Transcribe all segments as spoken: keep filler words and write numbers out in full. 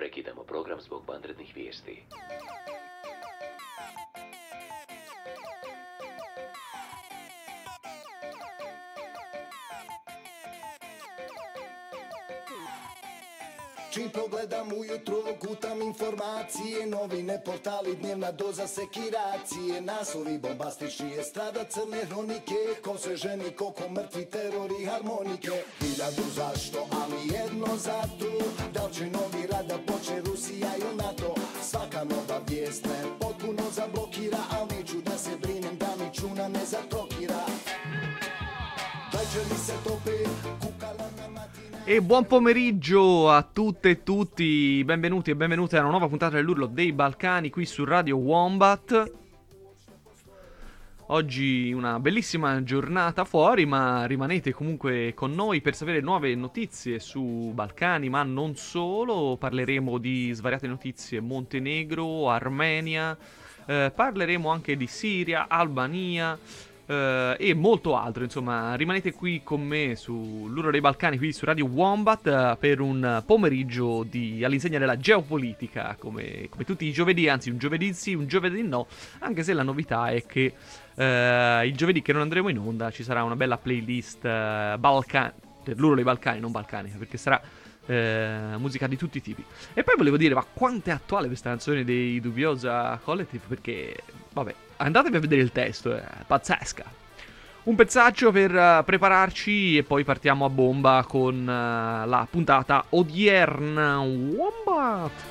Prekidamo program zbog vanrednih vijesti. Čim pogledam ujutro, kutam informacije, novine, portali, dnevna doza sekiracije, naslovi bombastični, estrada, crne hronike, ko se ženi, koliko mrtvi, teror i harmonike. Hiljadu zašto, ali jedno zato, da li će novi rat da poče Rusija ili NATO. Svaka nova vijest me potpuno zablokira, ali neću da se brinem da mi čuna ne zatrokira. Večeri se tope, kukala na matine. E buon pomeriggio a tutte e tutti, benvenuti e benvenute a una nuova puntata dell'Urlo dei Balcani qui su Radio Wombat. Oggi una bellissima giornata fuori, ma rimanete comunque con noi per sapere nuove notizie su Balcani, ma non solo. Parleremo di svariate notizie: Montenegro, Armenia, eh, parleremo anche di Siria, Albania, Uh, e molto altro. Insomma, rimanete qui con me sull'Urlo dei Balcani, qui su Radio Wombat, uh, per un pomeriggio di, all'insegna della geopolitica, come, come tutti i giovedì, anzi un giovedì sì, un giovedì no, anche se la novità è che uh, il giovedì che non andremo in onda ci sarà una bella playlist uh, Balcani, dell'Urlo dei Balcani, non balcanica, perché sarà uh, musica di tutti i tipi. E poi volevo dire, ma quanto è attuale questa canzone dei Dubiosa Collective, perché, vabbè, andatevi a vedere il testo, è pazzesca. Un pezzaccio per uh, prepararci e poi partiamo a bomba con uh, la puntata odierna. Wombat!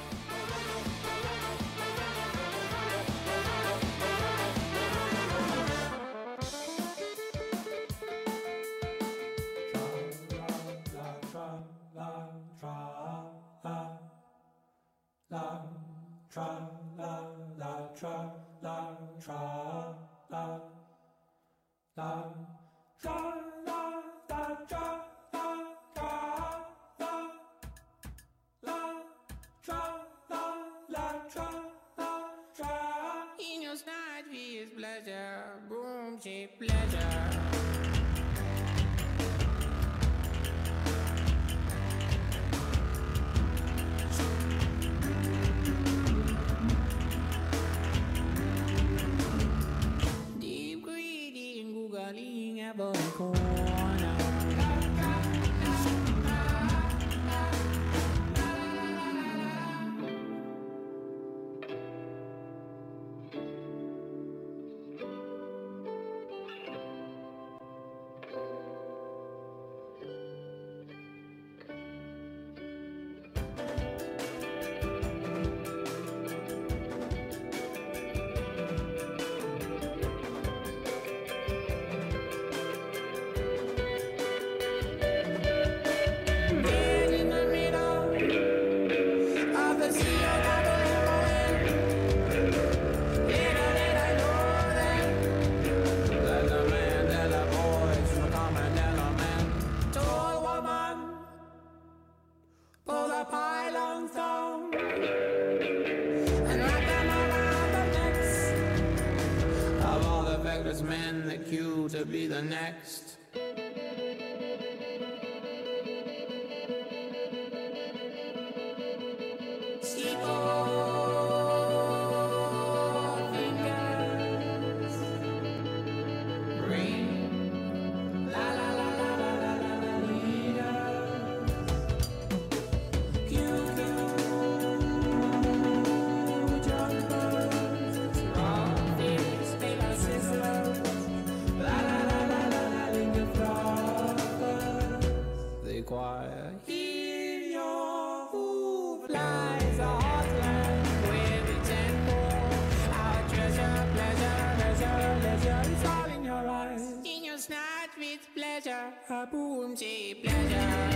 In your snide with pleasure, boom, she pleasure. Deep greedy, googling every corner. Men the queue to be the next. Boom, she pleasure.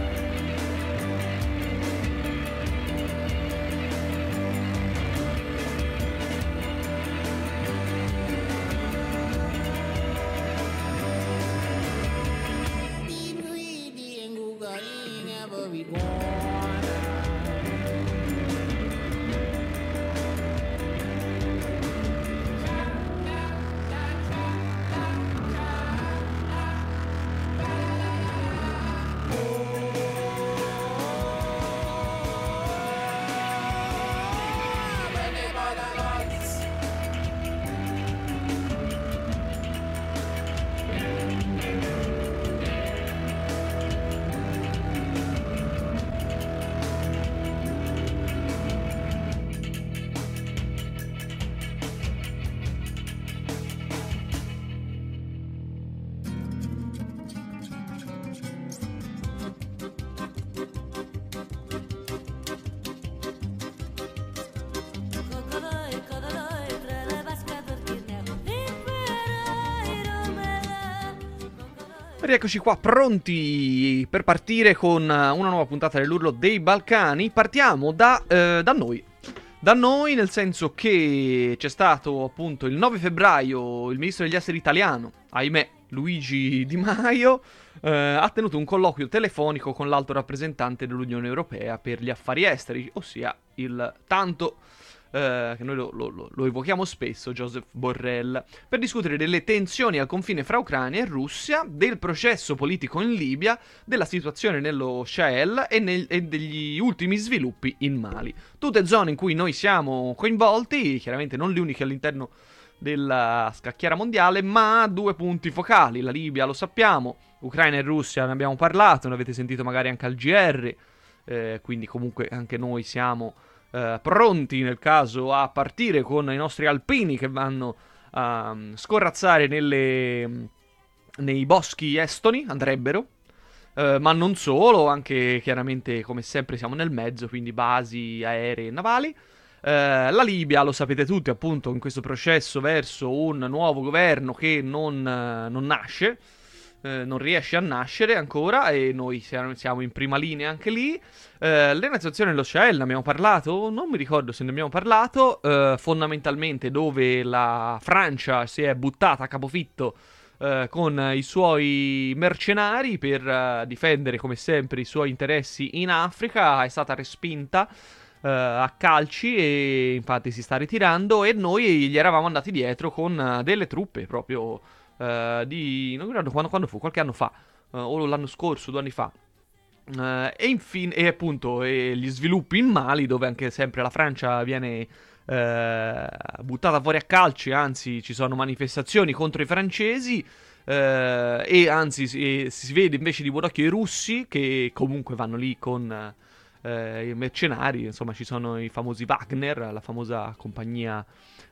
Deep greedy and googling every corner. Oh, Rieccoci qua pronti per partire con una nuova puntata dell'Urlo dei Balcani. Partiamo da, eh, da noi. Da noi nel senso che c'è stato appunto il nove febbraio il ministro degli esteri italiano, ahimè Luigi Di Maio, eh, ha tenuto un colloquio telefonico con l'alto rappresentante dell'Unione Europea per gli affari esteri, ossia il tanto... Uh, che noi lo, lo, lo evochiamo spesso, Joseph Borrell, per discutere delle tensioni al confine fra Ucraina e Russia, del processo politico in Libia, della situazione nello Sahel e, nel, e degli ultimi sviluppi in Mali. Tutte zone in cui noi siamo coinvolti, chiaramente non le uniche all'interno della scacchiera mondiale, ma due punti focali. La Libia lo sappiamo, Ucraina e Russia ne abbiamo parlato, ne avete sentito magari anche al G R, eh, quindi comunque anche noi siamo... Uh, pronti nel caso a partire con i nostri alpini che vanno a um, scorrazzare nelle, nei boschi estoni, andrebbero, uh, ma non solo, anche chiaramente come sempre siamo nel mezzo, quindi basi aeree e navali. Uh, la Libia, lo sapete tutti, appunto in questo processo verso un nuovo governo che non, uh, non nasce, uh, non riesce a nascere ancora e noi siamo, siamo in prima linea anche lì. Uh, le nazioni dello Sahel, ne abbiamo parlato? Non mi ricordo se ne abbiamo parlato, uh, fondamentalmente dove la Francia si è buttata a capofitto uh, con i suoi mercenari per uh, difendere come sempre i suoi interessi in Africa, è stata respinta uh, a calci e infatti si sta ritirando e noi gli eravamo andati dietro con uh, delle truppe proprio uh, di... non mi ricordo quando, quando fu, qualche anno fa, uh, o l'anno scorso, due anni fa. Uh, e infine, e appunto e gli sviluppi in Mali, dove anche sempre la Francia viene uh, buttata fuori a calci, anzi ci sono manifestazioni contro i francesi, uh, e anzi si, si vede invece di buon occhio i russi che comunque vanno lì con uh, i mercenari, insomma ci sono i famosi Wagner, la famosa compagnia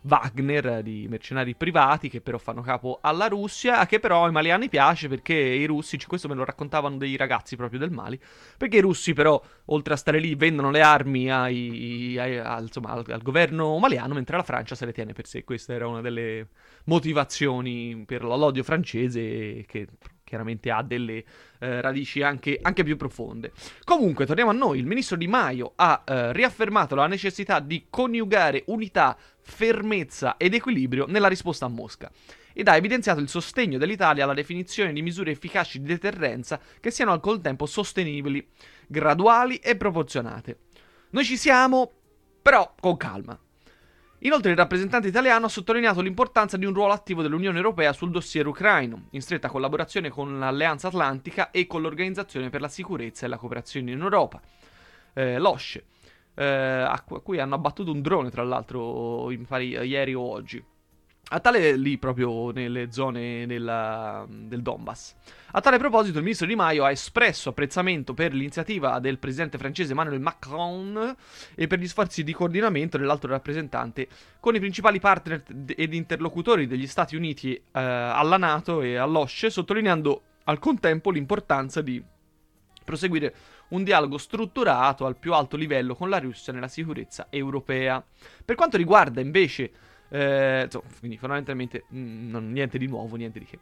Wagner di mercenari privati che però fanno capo alla Russia, che però ai maliani piace perché i russi, questo me lo raccontavano dei ragazzi proprio del Mali, perché i russi però oltre a stare lì vendono le armi ai, ai, al, insomma, al, al governo maliano, mentre la Francia se le tiene per sé. Questa era una delle motivazioni per l'odio francese, che chiaramente ha delle eh, radici anche, anche più profonde. Comunque, torniamo a noi. Il ministro Di Maio ha eh, riaffermato la necessità di coniugare unità, fermezza ed equilibrio nella risposta a Mosca ed ha evidenziato il sostegno dell'Italia alla definizione di misure efficaci di deterrenza che siano al contempo sostenibili, graduali e proporzionate. Noi ci siamo, però con calma. Inoltre il rappresentante italiano ha sottolineato l'importanza di un ruolo attivo dell'Unione Europea sul dossier ucraino, in stretta collaborazione con l'Alleanza Atlantica e con l'Organizzazione per la Sicurezza e la Cooperazione in Europa, eh, l'O S C E, eh, a cui hanno abbattuto un drone tra l'altro in pari, ieri o oggi. A tale lì proprio nelle zone della, del Donbass. A tale proposito il ministro Di Maio ha espresso apprezzamento per l'iniziativa del presidente francese Emmanuel Macron e per gli sforzi di coordinamento dell'alto rappresentante con i principali partner ed interlocutori degli Stati Uniti eh, alla NATO e all'O S C E, sottolineando al contempo l'importanza di proseguire un dialogo strutturato al più alto livello con la Russia nella sicurezza europea. Per quanto riguarda invece Eh, insomma, quindi fondamentalmente mh, non, niente di nuovo, niente di che.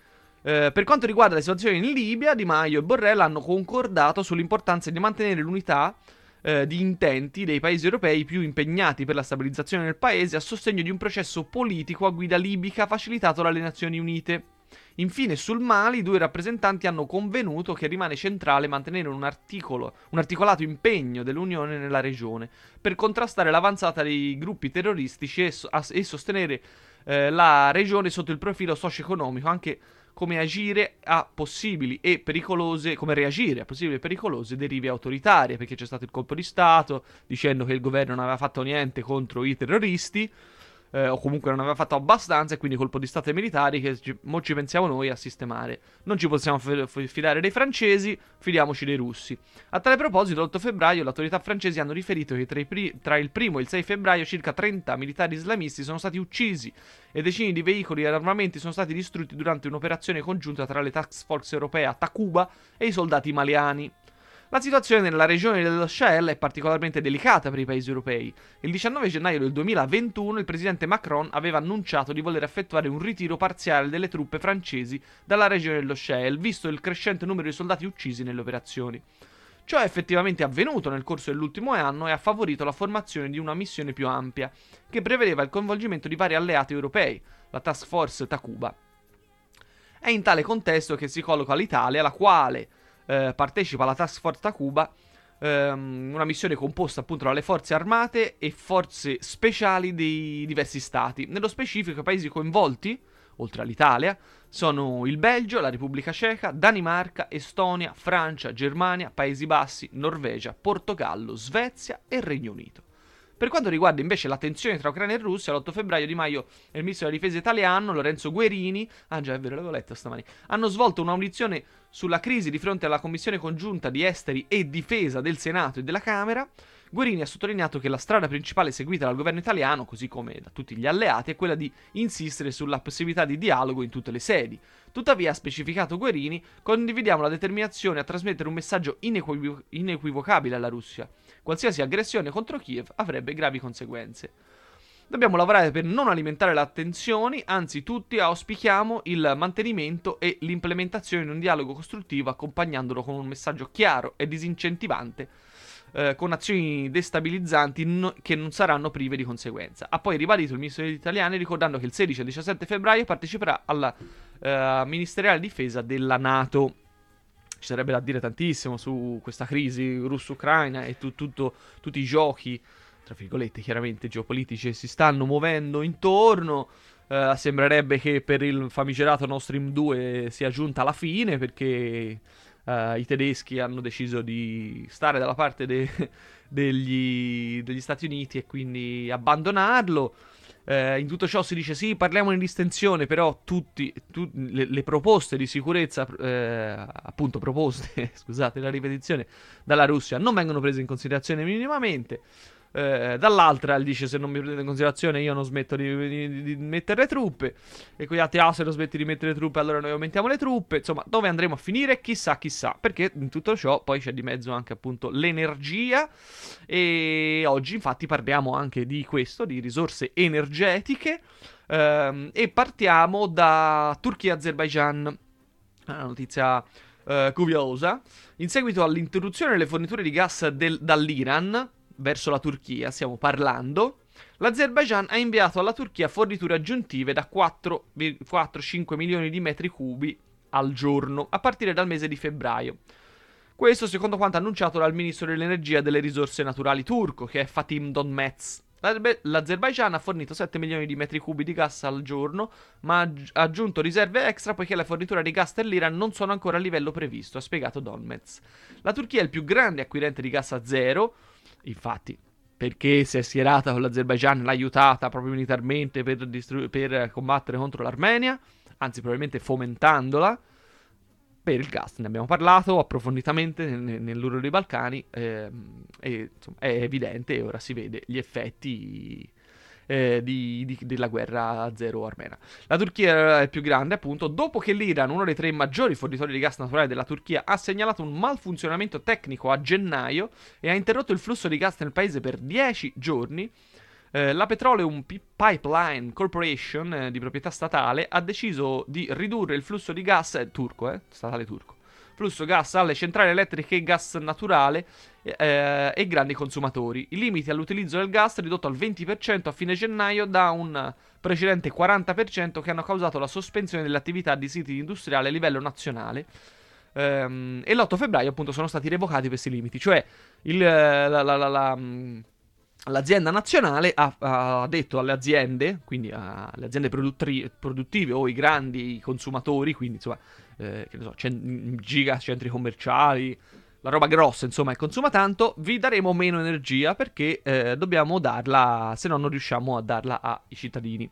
Eh, per quanto riguarda la situazione in Libia, Di Maio e Borrell hanno concordato sull'importanza di mantenere l'unità eh, di intenti dei paesi europei più impegnati per la stabilizzazione del paese a sostegno di un processo politico a guida libica facilitato dalle Nazioni Unite. Infine, sul Mali, i due rappresentanti hanno convenuto che rimane centrale mantenere un, articolo, un articolato impegno dell'Unione nella regione per contrastare l'avanzata dei gruppi terroristici e, so- e sostenere eh, la regione sotto il profilo socio-economico, anche come agire a possibili e pericolose, come reagire a possibili e pericolose derive autoritarie, perché c'è stato il colpo di Stato dicendo che il governo non aveva fatto niente contro i terroristi. Eh, o comunque non aveva fatto abbastanza e quindi colpo di stato ai militari che ci, mo ci pensiamo noi a sistemare. Non ci possiamo f- f- fidare dei francesi, fidiamoci dei russi. A tale proposito, l'otto febbraio le autorità francesi hanno riferito che tra, i pri- tra il primo e il sei febbraio circa trenta militari islamisti sono stati uccisi e decine di veicoli e armamenti sono stati distrutti durante un'operazione congiunta tra le task force europee a Takuba e i soldati maliani. La situazione nella regione dello Sahel è particolarmente delicata per i paesi europei. Il diciannove gennaio del duemilaventuno il presidente Macron aveva annunciato di voler effettuare un ritiro parziale delle truppe francesi dalla regione dello Sahel, visto il crescente numero di soldati uccisi nelle operazioni. Ciò è effettivamente avvenuto nel corso dell'ultimo anno e ha favorito la formazione di una missione più ampia, che prevedeva il coinvolgimento di vari alleati europei, la Task Force Takuba. È in tale contesto che si colloca l'Italia, la quale eh, partecipa alla Task Force Takuba, ehm, una missione composta appunto dalle forze armate e forze speciali dei diversi stati. Nello specifico i paesi coinvolti, oltre all'Italia, sono il Belgio, la Repubblica Ceca, Danimarca, Estonia, Francia, Germania, Paesi Bassi, Norvegia, Portogallo, Svezia e Regno Unito. Per quanto riguarda invece la tensione tra Ucraina e Russia, l'otto febbraio Di Maio e il ministro della difesa italiano, Lorenzo Guerini, ah già è vero, l'avevo letto stamani, hanno svolto un'audizione sulla crisi di fronte alla Commissione Congiunta di Esteri e Difesa del Senato e della Camera. Guerini ha sottolineato che la strada principale seguita dal governo italiano, così come da tutti gli alleati, è quella di insistere sulla possibilità di dialogo in tutte le sedi. Tuttavia, ha specificato Guerini, condividiamo la determinazione a trasmettere un messaggio inequivo- inequivocabile alla Russia. Qualsiasi aggressione contro Kiev avrebbe gravi conseguenze. Dobbiamo lavorare per non alimentare le tensioni, anzi tutti auspichiamo il mantenimento e l'implementazione di un dialogo costruttivo accompagnandolo con un messaggio chiaro e disincentivante, eh, con azioni destabilizzanti no- che non saranno prive di conseguenza. Ha poi ribadito il ministro degli italiani ricordando che il sedici e il diciassette febbraio parteciperà alla eh, ministeriale difesa della NATO. Ci sarebbe da dire tantissimo su questa crisi russo-ucraina e tu, tutto, tutti i giochi, tra virgolette chiaramente geopolitici, si stanno muovendo intorno. Uh, sembrerebbe che per il famigerato Nord Stream due sia giunta la fine, perché uh, i tedeschi hanno deciso di stare dalla parte de- degli, degli Stati Uniti e quindi abbandonarlo. Uh, in tutto ciò si dice sì, parliamo di distensione, però tutti, tu, le, le proposte di sicurezza, uh, appunto proposte, scusate la ripetizione, dalla Russia non vengono prese in considerazione minimamente. Eh, dall'altra dice se non mi prendete in considerazione io non smetto di, di, di mettere le truppe, e quegli altri ah se non smetti di mettere le truppe allora noi aumentiamo le truppe. Insomma, dove andremo a finire chissà chissà, perché in tutto ciò poi c'è di mezzo anche appunto l'energia, e oggi infatti parliamo anche di questo, di risorse energetiche, ehm, e partiamo da Turchia e Azerbaijan. Una notizia eh, curiosa: in seguito all'interruzione delle forniture di gas del, dall'Iran verso la Turchia, stiamo parlando, l'Azerbaijan ha inviato alla Turchia forniture aggiuntive da quattro cinque milioni di metri cubi al giorno a partire dal mese di febbraio. Questo secondo quanto annunciato dal ministro dell'energia e delle risorse naturali turco, che è Fatih Donmez. L'Azerbaijan ha fornito sette milioni di metri cubi di gas al giorno, ma ha aggiunto riserve extra poiché le forniture di gas dell'Iran non sono ancora a livello previsto, ha spiegato Donmez. La Turchia è il più grande acquirente di gas a zero. Infatti, perché si è schierata con l'Azerbaijan, l'ha aiutata proprio militarmente per, distru- per combattere contro l'Armenia, anzi probabilmente fomentandola per il gas. Ne abbiamo parlato approfonditamente nel, nell'Uro dei Balcani, ehm, e insomma, è evidente e ora si vede gli effetti eh, di, di, della guerra azero-armena. La Turchia è il più grande, appunto, dopo che l'Iran, uno dei tre maggiori fornitori di gas naturale della Turchia, ha segnalato un malfunzionamento tecnico a gennaio e ha interrotto il flusso di gas nel paese per dieci giorni. Eh, la Petroleum P- Pipeline Corporation, eh, di proprietà statale, ha deciso di ridurre il flusso di gas, eh, turco, eh, statale turco, flusso gas alle centrali elettriche e gas naturale eh, e grandi consumatori. I limiti all'utilizzo del gas ridotto al venti per cento a fine gennaio da un precedente quaranta per cento che hanno causato la sospensione delle attività di siti industriali a livello nazionale. Ehm, e l'otto febbraio appunto sono stati revocati questi limiti, cioè il, la, la, la, la, l'azienda nazionale ha, ha detto alle aziende, quindi alle aziende produttri- produttive o i grandi consumatori, quindi insomma Eh, che ne so, cent- giga centri commerciali, la roba grossa, insomma, e consuma tanto, vi daremo meno energia perché eh, dobbiamo darla, se no non riusciamo a darla ai cittadini.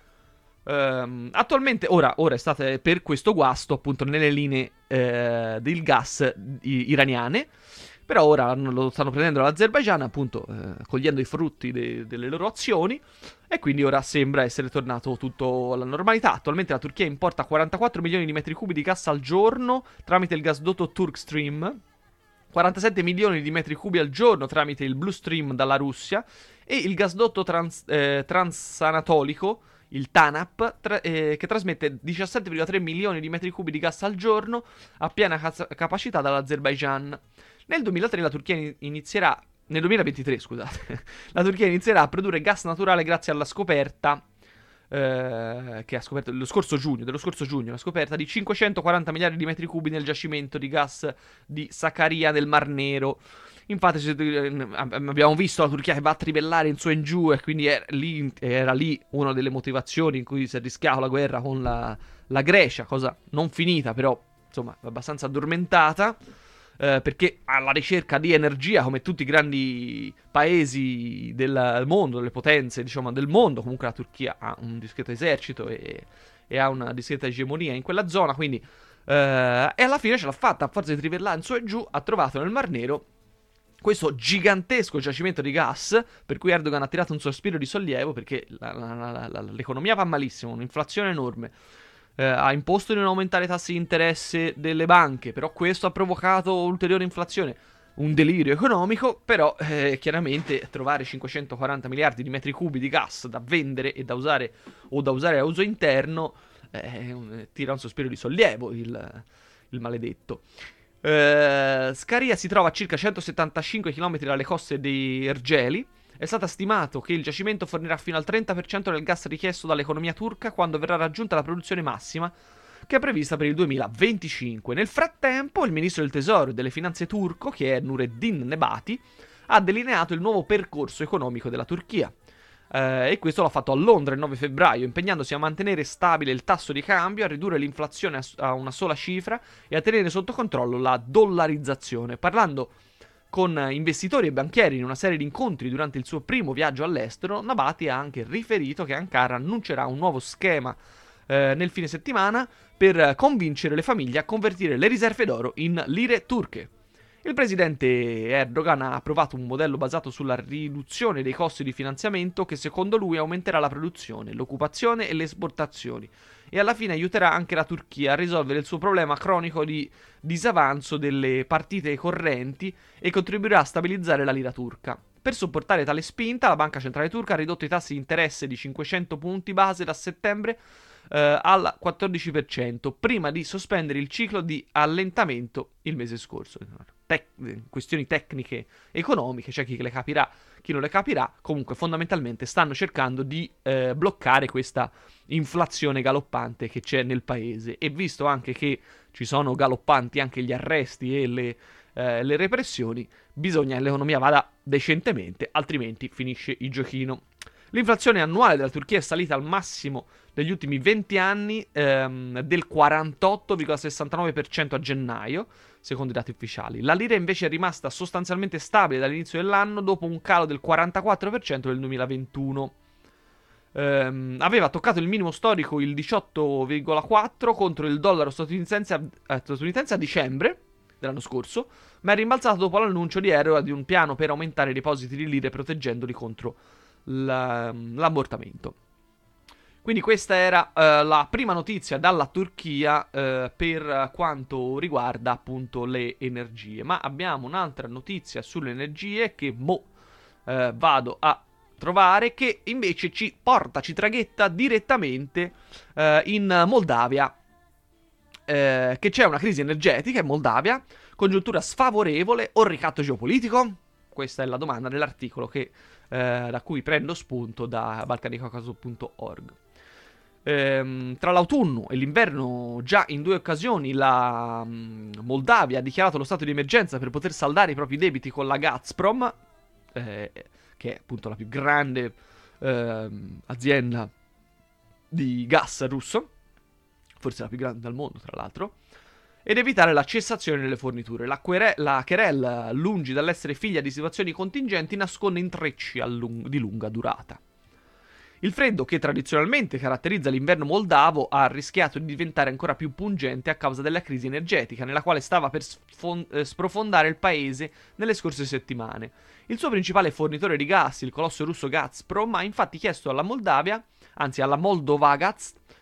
Um, attualmente, ora, ora è stata per questo guasto appunto nelle linee eh, del gas i- iraniane, però ora lo stanno prendendo l'Azerbaijan, appunto eh, cogliendo i frutti de- delle loro azioni, e quindi ora sembra essere tornato tutto alla normalità. Attualmente la Turchia importa quarantaquattro milioni di metri cubi di gas al giorno tramite il gasdotto Turkstream, quarantasette milioni di metri cubi al giorno tramite il Blue Stream dalla Russia, e il gasdotto trans, eh, transanatolico, il TANAP, tra, eh, che trasmette diciassette virgola tre milioni di metri cubi di gas al giorno a piena ca- capacità dall'Azerbaijan. Nel duemilatré la Turchia in- inizierà nel duemilaventitré, scusate, la Turchia inizierà a produrre gas naturale grazie alla scoperta eh, che ha scoperto lo scorso giugno, dello scorso giugno, la scoperta di cinquecentoquaranta miliardi di metri cubi nel giacimento di gas di Sakarya nel Mar Nero. Infatti abbiamo visto la Turchia che va a trivellare in su e in giù, e quindi era lì, era lì una delle motivazioni in cui si è rischiato la guerra con la, la Grecia, cosa non finita però, insomma, abbastanza addormentata, eh, perché alla ricerca di energia, come tutti i grandi paesi del mondo, delle potenze, diciamo, del mondo, comunque la Turchia ha un discreto esercito e, e ha una discreta egemonia in quella zona, quindi, eh, e alla fine ce l'ha fatta, a forza di trivellare in su e giù, ha trovato nel Mar Nero questo gigantesco giacimento di gas, per cui Erdogan ha tirato un sospiro di sollievo, perché la, la, la, la, l'economia va malissimo, un'inflazione enorme, eh, ha imposto di non aumentare i tassi di interesse delle banche, però questo ha provocato ulteriore inflazione, un delirio economico, però eh, chiaramente trovare cinquecentoquaranta miliardi di metri cubi di gas da vendere e da usare o da usare a uso interno eh, tira un sospiro di sollievo il, il maledetto. Uh, Scaria si trova a circa centosettantacinque chilometri dalle coste di Ergeli. È stato stimato che il giacimento fornirà fino al trenta per cento del gas richiesto dall'economia turca quando verrà raggiunta la produzione massima, che è prevista per il duemilaventicinque. Nel frattempo, il ministro del tesoro e delle finanze turco, che è Nureddin Nebati, ha delineato il nuovo percorso economico della Turchia. Uh, e questo l'ha fatto a Londra il nove febbraio, impegnandosi a mantenere stabile il tasso di cambio, a ridurre l'inflazione a, a una sola cifra e a tenere sotto controllo la dollarizzazione. Parlando con investitori e banchieri in una serie di incontri durante il suo primo viaggio all'estero, Nabati ha anche riferito che Ankara annuncerà un nuovo schema eh, nel fine settimana per convincere le famiglie a convertire le riserve d'oro in lire turche. Il presidente Erdogan ha approvato un modello basato sulla riduzione dei costi di finanziamento che secondo lui aumenterà la produzione, l'occupazione e le esportazioni, e alla fine aiuterà anche la Turchia a risolvere il suo problema cronico di disavanzo delle partite correnti e contribuirà a stabilizzare la lira turca. Per supportare tale spinta, la Banca Centrale Turca ha ridotto i tassi di interesse di cinquecento punti base da settembre eh, al quattordici per cento, prima di sospendere il ciclo di allentamento il mese scorso. Tec- questioni tecniche economiche, c'è chi le capirà, chi non le capirà, comunque fondamentalmente stanno cercando di eh, bloccare questa inflazione galoppante che c'è nel paese, e visto anche che ci sono galoppanti anche gli arresti e le, eh, le repressioni, bisogna che l'economia vada decentemente, altrimenti finisce il giochino. L'inflazione annuale della Turchia è salita al massimo degli ultimi venti anni ehm, del quarantotto virgola sessantanove per cento a gennaio, secondo i dati ufficiali. La lira invece è rimasta sostanzialmente stabile dall'inizio dell'anno, dopo un calo del quarantaquattro per cento nel duemilaventuno. Ehm, aveva toccato il minimo storico, il diciotto virgola quattro, contro il dollaro statunitense a, eh, statunitense a dicembre dell'anno scorso, ma è rimbalzato dopo l'annuncio di Erdogan di un piano per aumentare i depositi di lire proteggendoli contro la, l'ammortamento. Quindi questa era uh, la prima notizia dalla Turchia uh, per quanto riguarda appunto le energie. Ma abbiamo un'altra notizia sulle energie che mo uh, vado a trovare, che invece ci porta, ci traghetta direttamente uh, in Moldavia, uh, che c'è una crisi energetica in Moldavia, congiuntura sfavorevole o ricatto geopolitico? Questa è la domanda dell'articolo che, uh, da cui prendo spunto da balcanicaucaso punto org. Ehm, tra l'autunno e l'inverno, già in due occasioni la um, Moldavia ha dichiarato lo stato di emergenza per poter saldare i propri debiti con la Gazprom, eh, che è appunto la più grande eh, azienda di gas russo, forse la più grande al mondo tra l'altro, ed evitare la cessazione delle forniture. La, quere- la querela, lungi dall'essere figlia di situazioni contingenti, nasconde intrecci lung- di lunga durata. Il freddo, che tradizionalmente caratterizza l'inverno moldavo, ha rischiato di diventare ancora più pungente a causa della crisi energetica, nella quale stava per sfon- eh, sprofondare il paese nelle scorse settimane. Il suo principale fornitore di gas, il colosso russo Gazprom, ha infatti chiesto alla Moldavia, anzi alla Moldovagaz,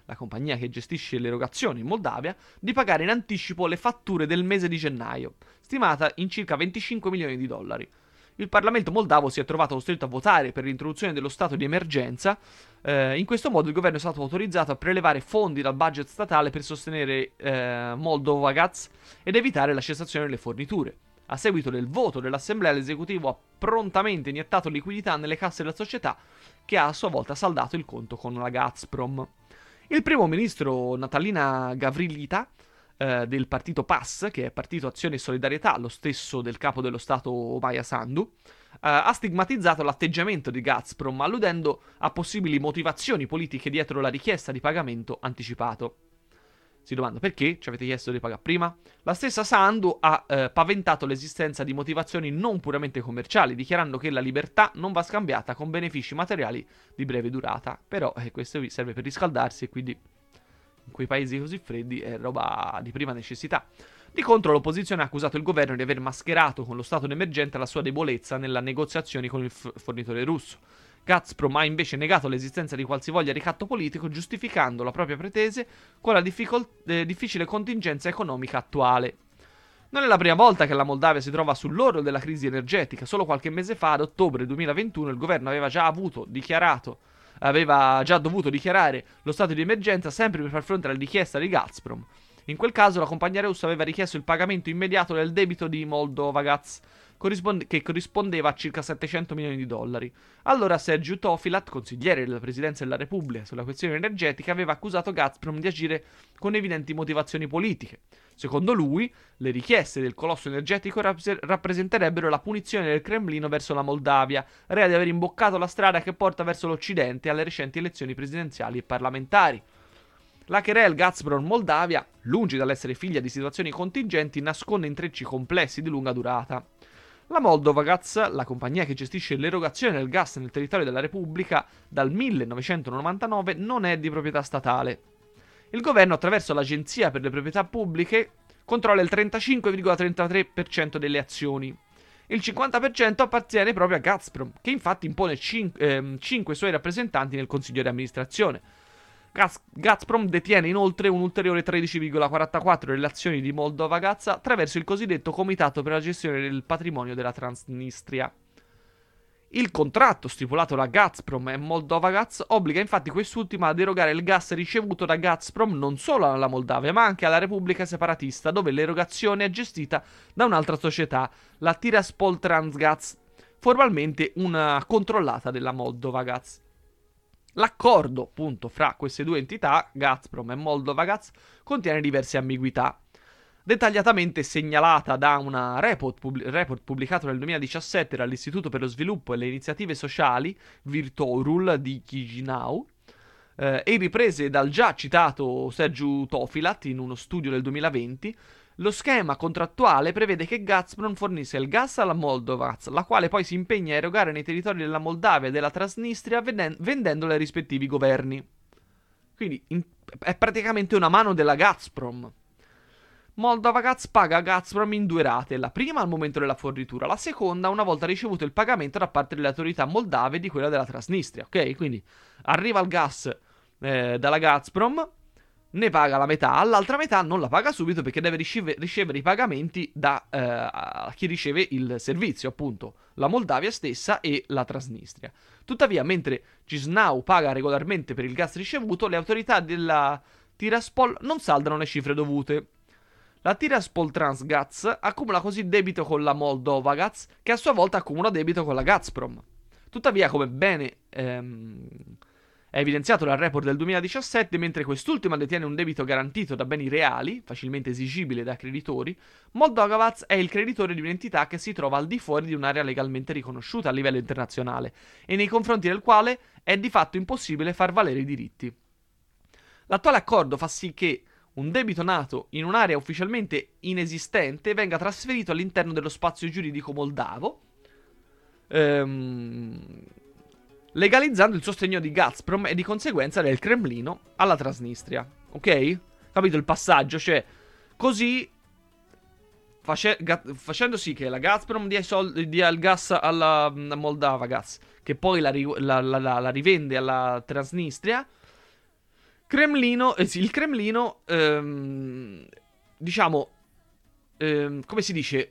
la compagnia che gestisce le erogazioni in Moldavia, di pagare in anticipo le fatture del mese di gennaio, stimata in circa venticinque milioni di dollari. Il Parlamento moldavo si è trovato costretto a votare per l'introduzione dello stato di emergenza. Eh, in questo modo il governo è stato autorizzato a prelevare fondi dal budget statale per sostenere eh, Moldovagaz ed evitare la cessazione delle forniture. A seguito del voto dell'assemblea, l'esecutivo ha prontamente iniettato liquidità nelle casse della società, che ha a sua volta saldato il conto con la Gazprom. Il primo ministro Natalina Gavrilita, eh, del partito P A S, che è Partito Azione e Solidarietà, lo stesso del capo dello Stato Maia Sandu, eh, ha stigmatizzato l'atteggiamento di Gazprom, alludendo a possibili motivazioni politiche dietro la richiesta di pagamento anticipato. Si domanda perché ci avete chiesto di pagare prima? La stessa Sandu ha eh, paventato l'esistenza di motivazioni non puramente commerciali, dichiarando che la libertà non va scambiata con benefici materiali di breve durata. Però eh, questo serve per riscaldarsi e quindi in quei paesi così freddi è roba di prima necessità. Di contro l'opposizione ha accusato il governo di aver mascherato con lo stato d'emergenza la sua debolezza nella negoziazioni con il f- fornitore russo. Gazprom ha invece negato l'esistenza di qualsivoglia ricatto politico, giustificando la propria pretese con la difficol- eh, difficile contingenza economica attuale. Non è la prima volta che la Moldavia si trova sull'orlo della crisi energetica. Solo qualche mese fa, ad ottobre duemilaventuno, il governo aveva già avuto dichiarato aveva già dovuto dichiarare lo stato di emergenza sempre per far fronte alla richiesta di Gazprom. In quel caso la compagnia russa aveva richiesto il pagamento immediato del debito di Moldovagaz, che corrispondeva a circa settecento milioni di dollari. Allora Sergiu Tofilat, consigliere della Presidenza della Repubblica sulla questione energetica, aveva accusato Gazprom di agire con evidenti motivazioni politiche. Secondo lui, le richieste del colosso energetico rapp- rappresenterebbero la punizione del Cremlino verso la Moldavia, rea di aver imboccato la strada che porta verso l'Occidente alle recenti elezioni presidenziali e parlamentari. La querel Gazprom Moldavia, lungi dall'essere figlia di situazioni contingenti, nasconde intrecci complessi di lunga durata. La Moldovagaz, la compagnia che gestisce l'erogazione del gas nel territorio della Repubblica dal millenovecentonovantanove, non è di proprietà statale. Il governo, attraverso l'Agenzia per le Proprietà Pubbliche, controlla il trentacinque virgola trentatré per cento delle azioni. Il cinquanta per cento appartiene proprio a Gazprom, che infatti impone cinque suoi rappresentanti nel consiglio di amministrazione. Gaz- Gazprom detiene inoltre un ulteriore tredici virgola quarantaquattro delle azioni di Moldovagaz attraverso il cosiddetto Comitato per la gestione del patrimonio della Transnistria. Il contratto stipulato da Gazprom e Moldovagaz obbliga infatti quest'ultima ad erogare il gas ricevuto da Gazprom non solo alla Moldavia, ma anche alla Repubblica Separatista, dove l'erogazione è gestita da un'altra società, la Tiraspol Transgaz, formalmente una controllata della Moldovagaz. L'accordo, appunto, fra queste due entità, Gazprom e Moldovagaz, contiene diverse ambiguità. Dettagliatamente segnalata da una report, pub- report pubblicato nel duemiladiciassette dall'Istituto per lo Sviluppo e le Iniziative Sociali, Virtorul di Chisinau, eh, e riprese dal già citato Sergiu Tofilat in uno studio del duemilaventi, lo schema contrattuale prevede che Gazprom fornisse il gas alla Moldovagaz, la quale poi si impegna a erogare nei territori della Moldavia e della Transnistria venden- vendendole ai rispettivi governi. Quindi in- è praticamente una mano della Gazprom. Moldovagaz paga Gazprom in due rate, la prima al momento della fornitura, la seconda una volta ricevuto il pagamento da parte delle autorità moldave e di quella della Transnistria, ok? Quindi arriva il gas eh, dalla Gazprom, ne paga la metà, l'altra metà non la paga subito perché deve ricev- ricevere i pagamenti da eh, a chi riceve il servizio, appunto, la Moldavia stessa e la Transnistria. Tuttavia, mentre Chisinau paga regolarmente per il gas ricevuto, le autorità della Tiraspol non saldano le cifre dovute. La Tiraspol Transgaz accumula così debito con la Moldovagaz, che a sua volta accumula debito con la Gazprom. Tuttavia, come bene ehm, è evidenziato dal report del duemiladiciassette, mentre quest'ultima detiene un debito garantito da beni reali, facilmente esigibile da creditori, Moldovagaz è il creditore di un'entità che si trova al di fuori di un'area legalmente riconosciuta a livello internazionale e nei confronti del quale è di fatto impossibile far valere i diritti. L'attuale accordo fa sì che un debito nato in un'area ufficialmente inesistente venga trasferito all'interno dello spazio giuridico moldavo, ehm, legalizzando il sostegno di Gazprom e di conseguenza del Cremlino alla Transnistria. Ok? Capito il passaggio? Cioè, così face- ga- facendo sì che la Gazprom dia, soldi, dia il gas alla Moldavagaz, che poi la, ri- la, la, la, la rivende alla Transnistria, Cremlino, eh sì, il Cremlino, ehm, diciamo, ehm, come si dice,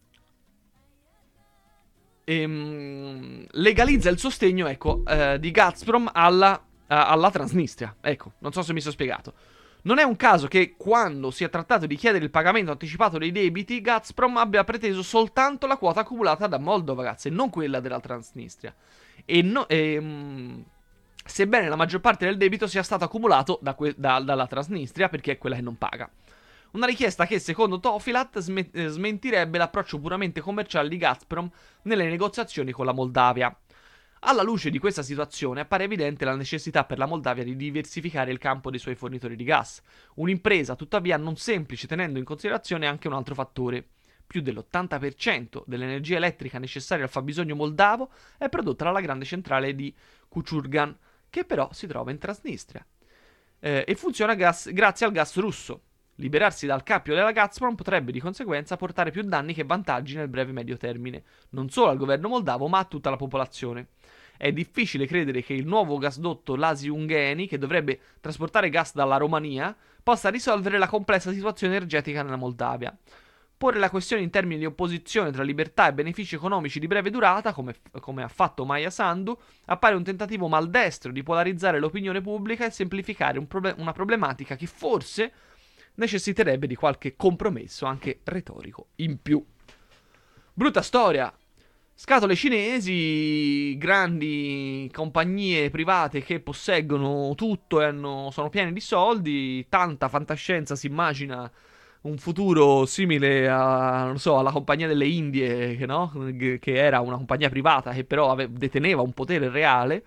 ehm, legalizza il sostegno, ecco, eh, di Gazprom alla, alla Transnistria. Ecco, non so se mi sono spiegato. Non è un caso che quando si è trattato di chiedere il pagamento anticipato dei debiti, Gazprom abbia preteso soltanto la quota accumulata da Moldova, ragazzi, e non quella della Transnistria. E no, ehm, sebbene la maggior parte del debito sia stato accumulato da que- da- dalla Transnistria, perché è quella che non paga. Una richiesta che, secondo Tofilat, sm- eh, smentirebbe l'approccio puramente commerciale di Gazprom nelle negoziazioni con la Moldavia. Alla luce di questa situazione appare evidente la necessità per la Moldavia di diversificare il campo dei suoi fornitori di gas. Un'impresa, tuttavia, non semplice, tenendo in considerazione anche un altro fattore. Più dell'ottanta per cento dell'energia elettrica necessaria al fabbisogno moldavo è prodotta dalla grande centrale di Kuchurgan, che però si trova in Transnistria. Eh, e funziona gas- grazie al gas russo. Liberarsi dal cappio della Gazprom potrebbe di conseguenza portare più danni che vantaggi nel breve e medio termine, non solo al governo moldavo ma a tutta la popolazione. È difficile credere che il nuovo gasdotto Lasi-Ungheni, che dovrebbe trasportare gas dalla Romania, possa risolvere la complessa situazione energetica nella Moldavia. Porre la questione in termini di opposizione tra libertà e benefici economici di breve durata, come, come ha fatto Maia Sandu, appare un tentativo maldestro di polarizzare l'opinione pubblica e semplificare un proble- una problematica che forse necessiterebbe di qualche compromesso, anche retorico, in più. Brutta storia. Scatole cinesi, grandi compagnie private che posseggono tutto e hanno, sono pieni di soldi, tanta fantascienza, si immagina un futuro simile a, non so, alla compagnia delle Indie, che, no? che era una compagnia privata che però ave- deteneva un potere reale.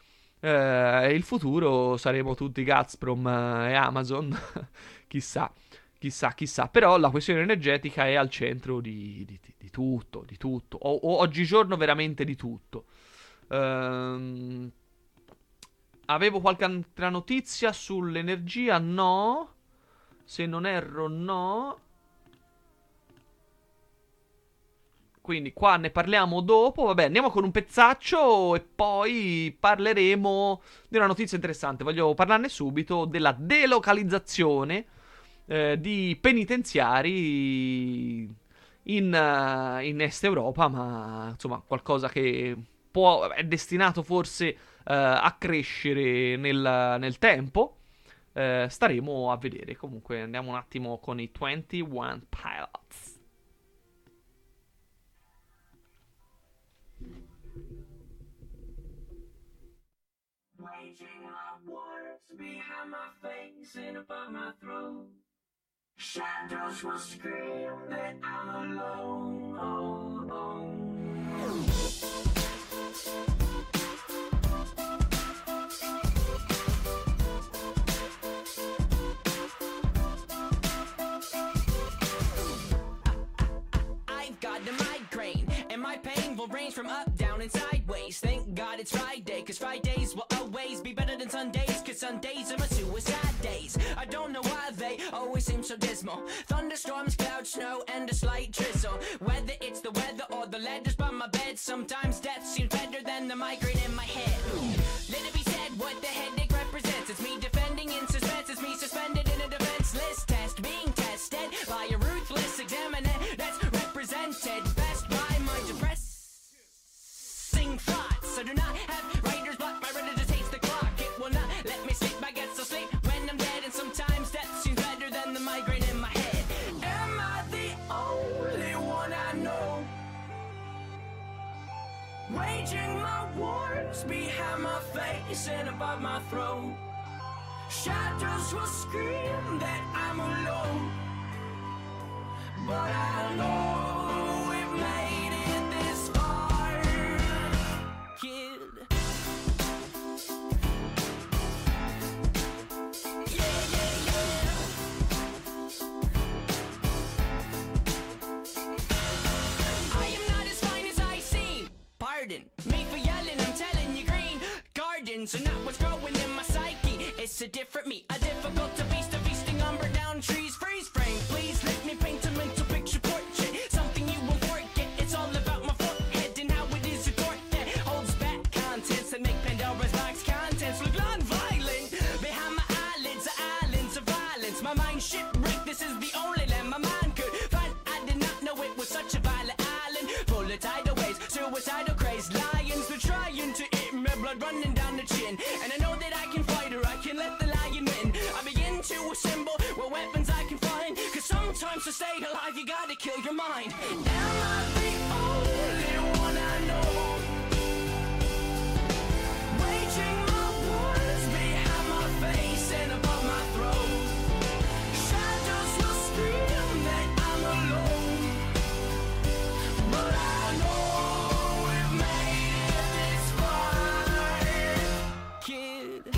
Eh, il futuro saremo tutti Gazprom e Amazon, chissà. Chissà, chissà, però la questione energetica è al centro di, di, di tutto, di tutto, o, o oggigiorno veramente di tutto. Ehm, avevo qualche altra notizia sull'energia? No, se non erro no. Quindi qua ne parliamo dopo, vabbè, andiamo con un pezzaccio e poi parleremo di una notizia interessante. Voglio parlarne subito della delocalizzazione Eh, di penitenziari in, uh, in Est Europa, ma insomma qualcosa che può, è destinato forse uh, a crescere nel, nel tempo. Uh, staremo a vedere. Comunque andiamo un attimo con i ventuno Pilots. Waging hot wars behind my face and above my throat. Shadows will scream that I'm alone, alone. I've got a migraine, and my pain will range from up, down, and sideways. Thank God it's Friday, cause Fridays will always be better than Sundays, cause Sundays are my suicide days. I don't know why they always seem so dismal. Thunderstorms, clouds, snow, and a slight drizzle. Whether it's the weather or the letters by my bed, sometimes death seems better than the migraine in my head. Let it be said what the headache represents. It's me defending in suspense. It's me suspended in a defenseless test, being tested by a ruthless examiner that's represented best by my depressing thoughts. I do not have writer's block. My reader just hates the clock. It will not let me sleep. I get so sleep when I'm dead, and sometimes death seems better than the migraine in my head. Am I the only one I know? Waging my wars behind my face and above my throat. Shadows will scream that I'm alone, but I know we've made it this far, kid. Yeah, yeah, yeah. I am not as fine as I seem. Pardon me for yelling, I'm telling you, green gardens are not what's growing in my psyche. It's a different me, a difficult to beast, a feasting umber down trees. Freeze frame, please let me paint a mental picture portrait. Something you won't forget, it's all about my forehead and how it is a court that holds back contents that make Pandora's box contents look non-violent. Behind my little crazed lions, they're trying to eat me, blood running down the chin. And I know that I can fight or I can let the lion win. I begin to assemble what weapons I can find, cause sometimes to stay alive you gotta kill your mind. Am I the only one I know? Waging my wars behind my face and above my throat. Shadows will scream that I'm alone, but I know we've made it this far, kid.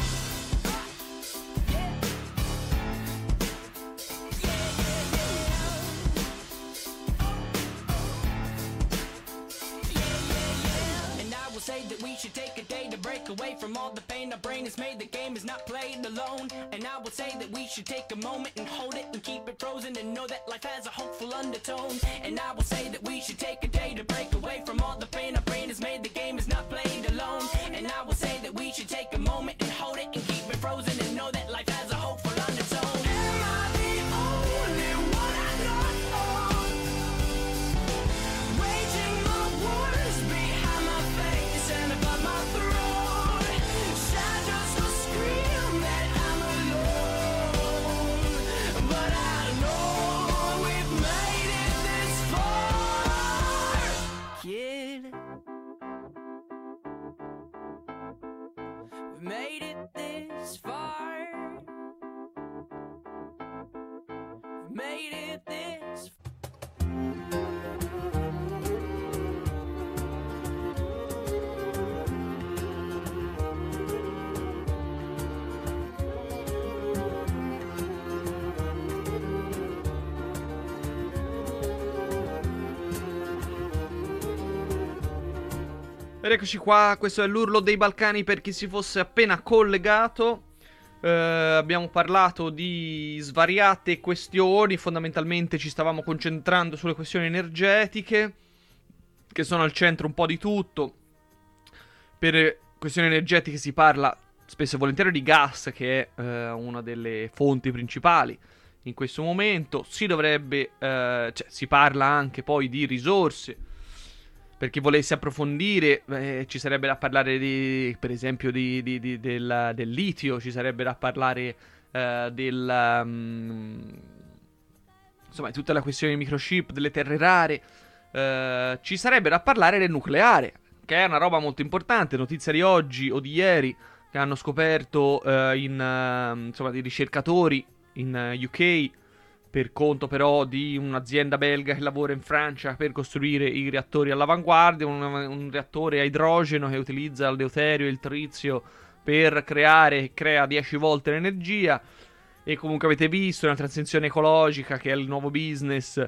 Say that we should take a day to break away from all the pain our brain has made. The game is not played alone. And I would say that we should take a moment and hold it and keep it frozen and know that life has a hopeful undertone. And I will say that we should take a day to break away from all the pain our brain has made. The game is not played alone. And I will say that we should take a moment and hold it and keep it frozen and know that life has a hopeful undertone. Am I the only one I know? Waging my wars behind my face and above my throat. Shadows will scream that I'm alone, but I know we've made it this far, kid. We've made it this far. We've made it this far. Ed eccoci qua, questo è l'Urlo dei Balcani per chi si fosse appena collegato. Eh, abbiamo parlato di svariate questioni, fondamentalmente ci stavamo concentrando sulle questioni energetiche, che sono al centro un po' di tutto. Per questioni energetiche si parla spesso e volentieri di gas, che è eh, una delle fonti principali in questo momento. Si dovrebbe, eh, cioè si parla anche poi di risorse. Per chi volesse approfondire, eh, ci sarebbe da parlare di, per esempio, di, di, di, del, del litio, ci sarebbe da parlare eh, del, um, insomma, di tutta la questione dei microchip, delle terre rare, eh, ci sarebbe da parlare del nucleare, che è una roba molto importante. Notizia di oggi o di ieri, che hanno scoperto eh, in, uh, insomma, dei ricercatori in uh, U K, per conto però di un'azienda belga che lavora in Francia per costruire i reattori all'avanguardia, un, un reattore a idrogeno che utilizza il deuterio e il trizio per creare, crea dieci volte l'energia. E comunque avete visto una transizione ecologica, che è il nuovo business,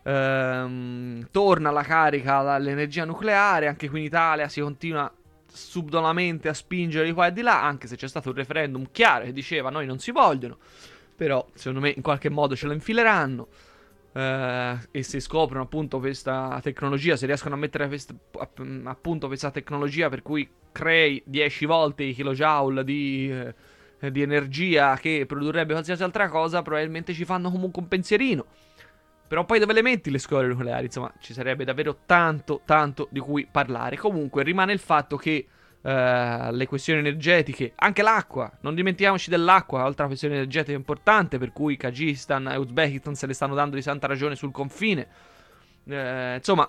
ehm, torna alla carica dall'energia nucleare. Anche qui in Italia si continua subdolamente a spingere di qua e di là, anche se c'è stato un referendum chiaro che diceva noi non si vogliono. Però secondo me in qualche modo ce la infileranno, eh, e se scoprono appunto questa tecnologia, se riescono a mettere questa, appunto questa tecnologia per cui crei dieci volte i kilojoule di, eh, di energia che produrrebbe qualsiasi altra cosa, probabilmente ci fanno comunque un pensierino. Però poi dove le metti le scorie nucleari? Insomma, ci sarebbe davvero tanto tanto di cui parlare. Comunque rimane il fatto che Uh, le questioni energetiche, anche l'acqua, non dimentichiamoci dell'acqua, altra questione energetica importante, per cui Kyrgyzstan e Uzbekistan se le stanno dando di santa ragione sul confine. Uh, insomma,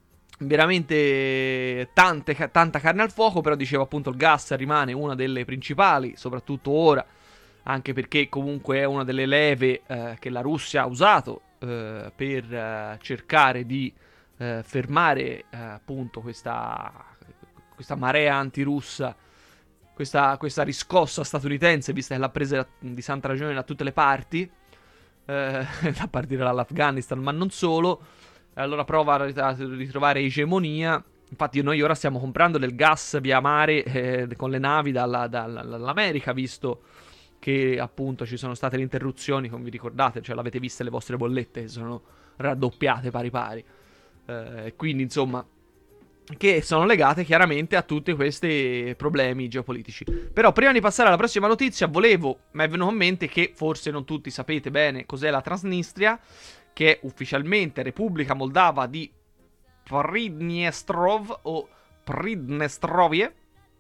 veramente tante, tanta carne al fuoco. Però dicevo appunto, il gas rimane una delle principali, soprattutto ora, anche perché comunque è una delle leve uh, che la Russia ha usato uh, per uh, cercare di uh, fermare uh, appunto questa questa marea antirussa, questa, questa riscossa statunitense, vista che l'ha presa di santa ragione da tutte le parti, eh, a partire dall'Afghanistan, ma non solo. Allora prova a ritrovare egemonia. Infatti noi ora stiamo comprando del gas via mare eh, con le navi dalla, dalla, dall'America, visto che appunto ci sono state le interruzioni, come vi ricordate, cioè l'avete viste le vostre bollette che sono raddoppiate pari pari. Eh, quindi insomma, che sono legate chiaramente a tutti questi problemi geopolitici. Però prima di passare alla prossima notizia volevo, mi è venuto in mente che forse non tutti sapete bene cos'è la Transnistria, che è ufficialmente Repubblica Moldava di Pridniestrov o Pridnestrovie.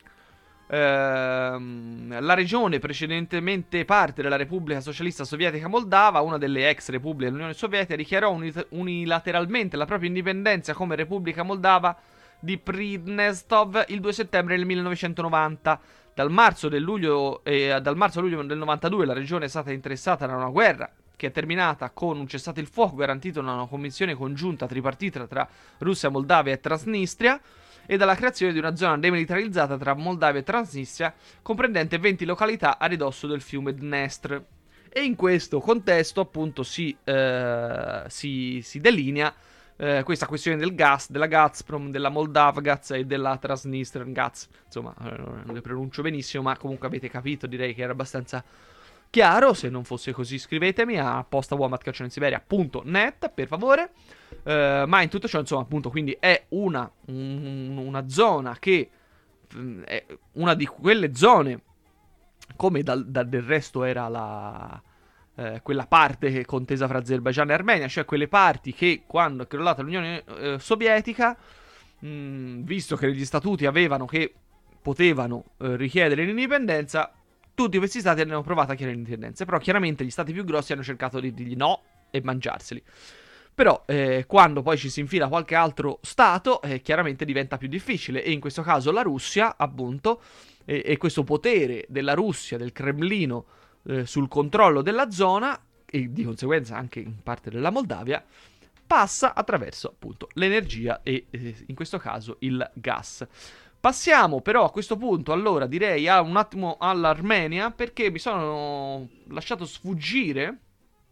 Ehm, la regione, precedentemente parte della Repubblica Socialista Sovietica Moldava, una delle ex repubbliche dell'Unione Sovietica, dichiarò uni- unilateralmente la propria indipendenza come Repubblica Moldava di Pridnestov il due settembre del millenovecentonovanta. Dal marzo, del luglio, eh, dal marzo a luglio del novantadue la regione è stata interessata da una guerra che è terminata con un cessate il fuoco garantito da una commissione congiunta tripartita tra Russia, Moldavia e Transnistria, e dalla creazione di una zona demilitarizzata tra Moldavia e Transnistria, comprendente venti località a ridosso del fiume Dnestr. E in questo contesto, appunto, si, eh, si, si delinea eh, questa questione del gas, della Gazprom, della Moldavgaz e della Transnistrian Gas. Insomma, eh, non le pronuncio benissimo, ma comunque avete capito, direi che era abbastanza chiaro. Se non fosse così, scrivetemi a postawomat-siberia punto net, per favore. Uh, ma in tutto ciò, insomma, appunto, quindi è una, un, una zona che mh, è una di quelle zone, come dal, da, del resto era la, eh, quella parte contesa fra Azerbaijan e Armenia, cioè quelle parti che quando è crollata l'Unione eh, Sovietica, mh, visto che gli statuti avevano che potevano eh, richiedere l'indipendenza, tutti questi stati hanno provato a chiedere l'indipendenza, però chiaramente gli stati più grossi hanno cercato di dirgli no e mangiarseli. Però eh, quando poi ci si infila qualche altro stato, eh, chiaramente diventa più difficile, e in questo caso la Russia, appunto, e, e questo potere della Russia, del Cremlino, eh, sul controllo della zona, e di conseguenza anche in parte della Moldavia, passa attraverso, appunto, l'energia e eh, in questo caso il gas. Passiamo però a questo punto, allora, direi a un attimo all'Armenia, perché mi sono lasciato sfuggire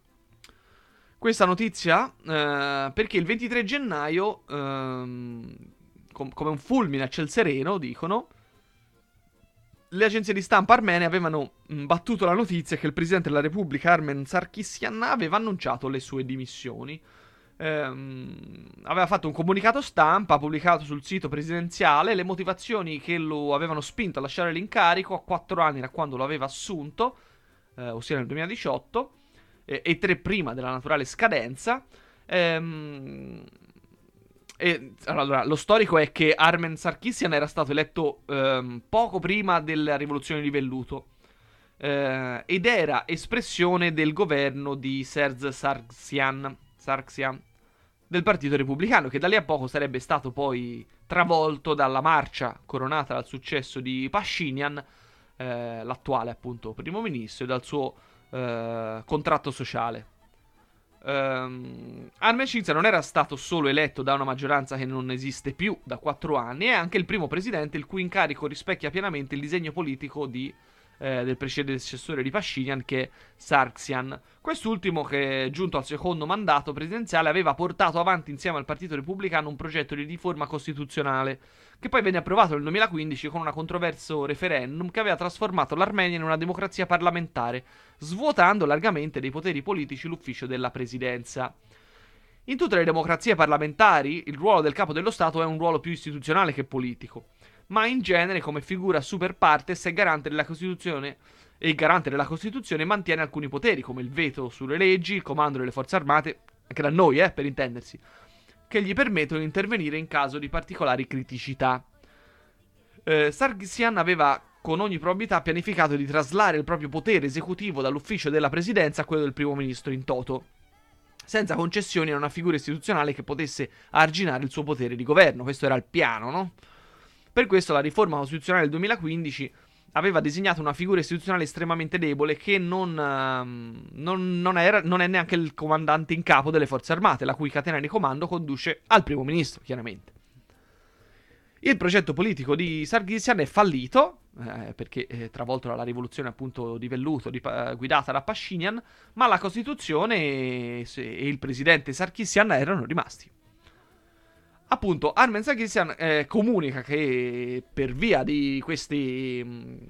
questa notizia, eh, perché il ventitré gennaio, ehm, com- come un fulmine a ciel sereno, dicono, le agenzie di stampa armene avevano mh, battuto la notizia che il presidente della Repubblica, Armen Sarkisyan, aveva annunciato le sue dimissioni. Ehm, aveva fatto un comunicato stampa pubblicato sul sito presidenziale. Le motivazioni che lo avevano spinto a lasciare l'incarico a quattro anni da quando lo aveva assunto, eh, ossia nel duemiladiciotto, e tre prima della naturale scadenza. Ehm, e, allora, lo storico è che Armen Sarkisyan era stato eletto ehm, poco prima della rivoluzione di velluto, eh, ed era espressione del governo di Serge Sargsyan, Sargsyan del Partito Repubblicano, che da lì a poco sarebbe stato poi travolto dalla marcia coronata dal successo di Pashinyan, eh, l'attuale appunto primo ministro, e dal suo Uh, contratto sociale. um, Armen Sarkisyan non era stato solo eletto da una maggioranza che non esiste più da quattro anni, è anche il primo presidente il cui incarico rispecchia pienamente il disegno politico di, eh, del predecessore di Pashinyan, che è Sargsyan. Quest'ultimo, che giunto al secondo mandato presidenziale, aveva portato avanti insieme al Partito Repubblicano un progetto di riforma costituzionale che poi venne approvato nel duemilaquindici con un controverso referendum che aveva trasformato l'Armenia in una democrazia parlamentare, svuotando largamente dei poteri politici l'ufficio della presidenza. In tutte le democrazie parlamentari il ruolo del capo dello Stato è un ruolo più istituzionale che politico, ma in genere come figura super partes è garante della Costituzione, e il garante della Costituzione mantiene alcuni poteri come il veto sulle leggi, il comando delle forze armate, anche da noi, eh, per intendersi, che gli permettono di intervenire in caso di particolari criticità. Eh, Sargsyan aveva con ogni probabilità pianificato di traslare il proprio potere esecutivo dall'ufficio della presidenza a quello del primo ministro in toto, senza concessioni a una figura istituzionale che potesse arginare il suo potere di governo. Questo era il piano, no? Per questo la riforma costituzionale del duemilaquindici aveva designato una figura istituzionale estremamente debole che non, uh, non, non, era, non è neanche il comandante in capo delle forze armate, la cui catena di comando conduce al primo ministro, chiaramente. Il progetto politico di Sargsyan è fallito, eh, perché eh, travolto dalla rivoluzione appunto di velluto di, eh, guidata da Pashinyan, ma la Costituzione e, e il presidente Sarkisyan erano rimasti. Appunto, Armen Sarkisyan eh, comunica che per via di questi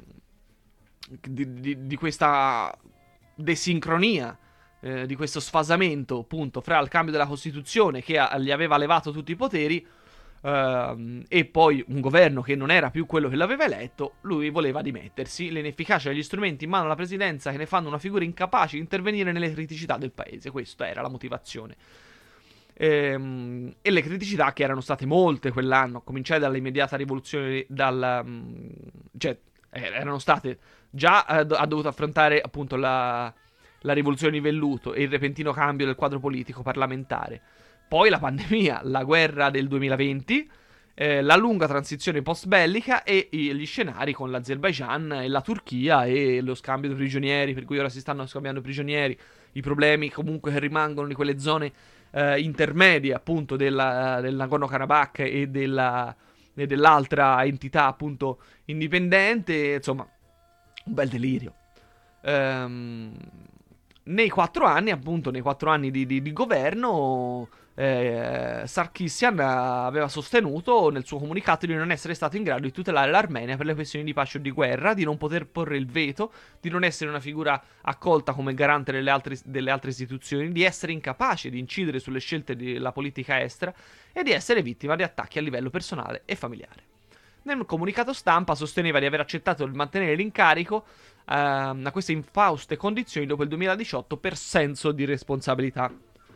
di, di, di questa desincronia, eh, di questo sfasamento appunto fra il cambio della Costituzione che a, gli aveva levato tutti i poteri, Uh, e poi un governo che non era più quello che l'aveva eletto, lui voleva dimettersi. L'inefficacia degli strumenti in mano alla presidenza che ne fanno una figura incapace di intervenire nelle criticità del paese, questa era la motivazione. ehm, e le criticità che erano state molte quell'anno, cominciare dall'immediata rivoluzione, dalla, mh, cioè eh, erano state già eh, ha dovuto affrontare appunto la, la rivoluzione di velluto e il repentino cambio del quadro politico parlamentare, poi la pandemia, la guerra del duemilaventi, eh, la lunga transizione post-bellica e i- gli scenari con l'Azerbaigian e la Turchia e lo scambio di prigionieri, per cui ora si stanno scambiando prigionieri, i problemi comunque che rimangono di quelle zone eh, intermedie appunto della, del Nagorno-Karabakh e, della, e dell'altra entità appunto indipendente, insomma un bel delirio. Ehm, nei quattro anni appunto, nei quattro anni di, di- di governo, eh, Sarkisian aveva sostenuto nel suo comunicato di non essere stato in grado di tutelare l'Armenia per le questioni di pace o di guerra, di non poter porre il veto, di non essere una figura accolta come garante delle altre, delle altre istituzioni, di essere incapace di incidere sulle scelte della politica estera e di essere vittima di attacchi a livello personale e familiare. Nel comunicato stampa sosteneva di aver accettato di mantenere l'incarico ehm, a queste infauste condizioni dopo il duemiladiciotto per senso di responsabilità.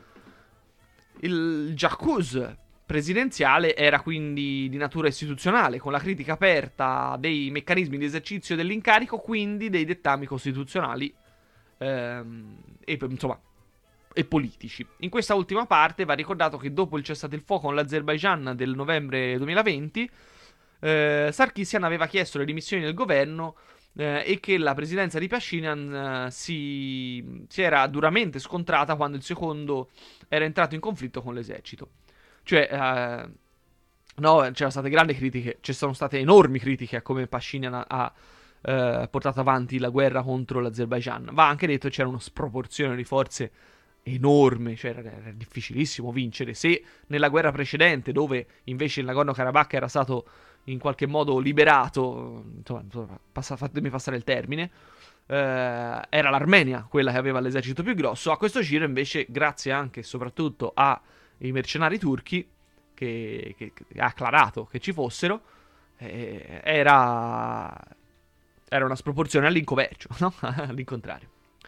Il J'accuse presidenziale era quindi di natura istituzionale, con la critica aperta dei meccanismi di esercizio dell'incarico, quindi dei dettami costituzionali ehm, e, insomma, e politici. In questa ultima parte va ricordato che dopo il cessate il fuoco con l'Azerbaigian del novembre duemilaventi, eh, Sarkisian aveva chiesto le dimissioni del governo eh, e che la presidenza di Pashinyan eh, si, si era duramente scontrata quando il secondo era entrato in conflitto con l'esercito. Cioè, eh, no, c'erano state grandi critiche, ci sono state enormi critiche a come Pashinyan ha, ha eh, portato avanti la guerra contro l'Azerbaigian. Va anche detto che c'era una sproporzione di forze enorme, cioè era, era difficilissimo vincere. Se nella guerra precedente, dove invece il Nagorno-Karabakh era stato in qualche modo liberato, insomma, insomma passa, fatemi passare il termine, eh, era l'Armenia quella che aveva l'esercito più grosso, a questo giro invece, grazie anche e soprattutto ai mercenari turchi, che, che, che ha acclarato che ci fossero, eh, era, era una sproporzione all'incovercio, no? All'incontrario.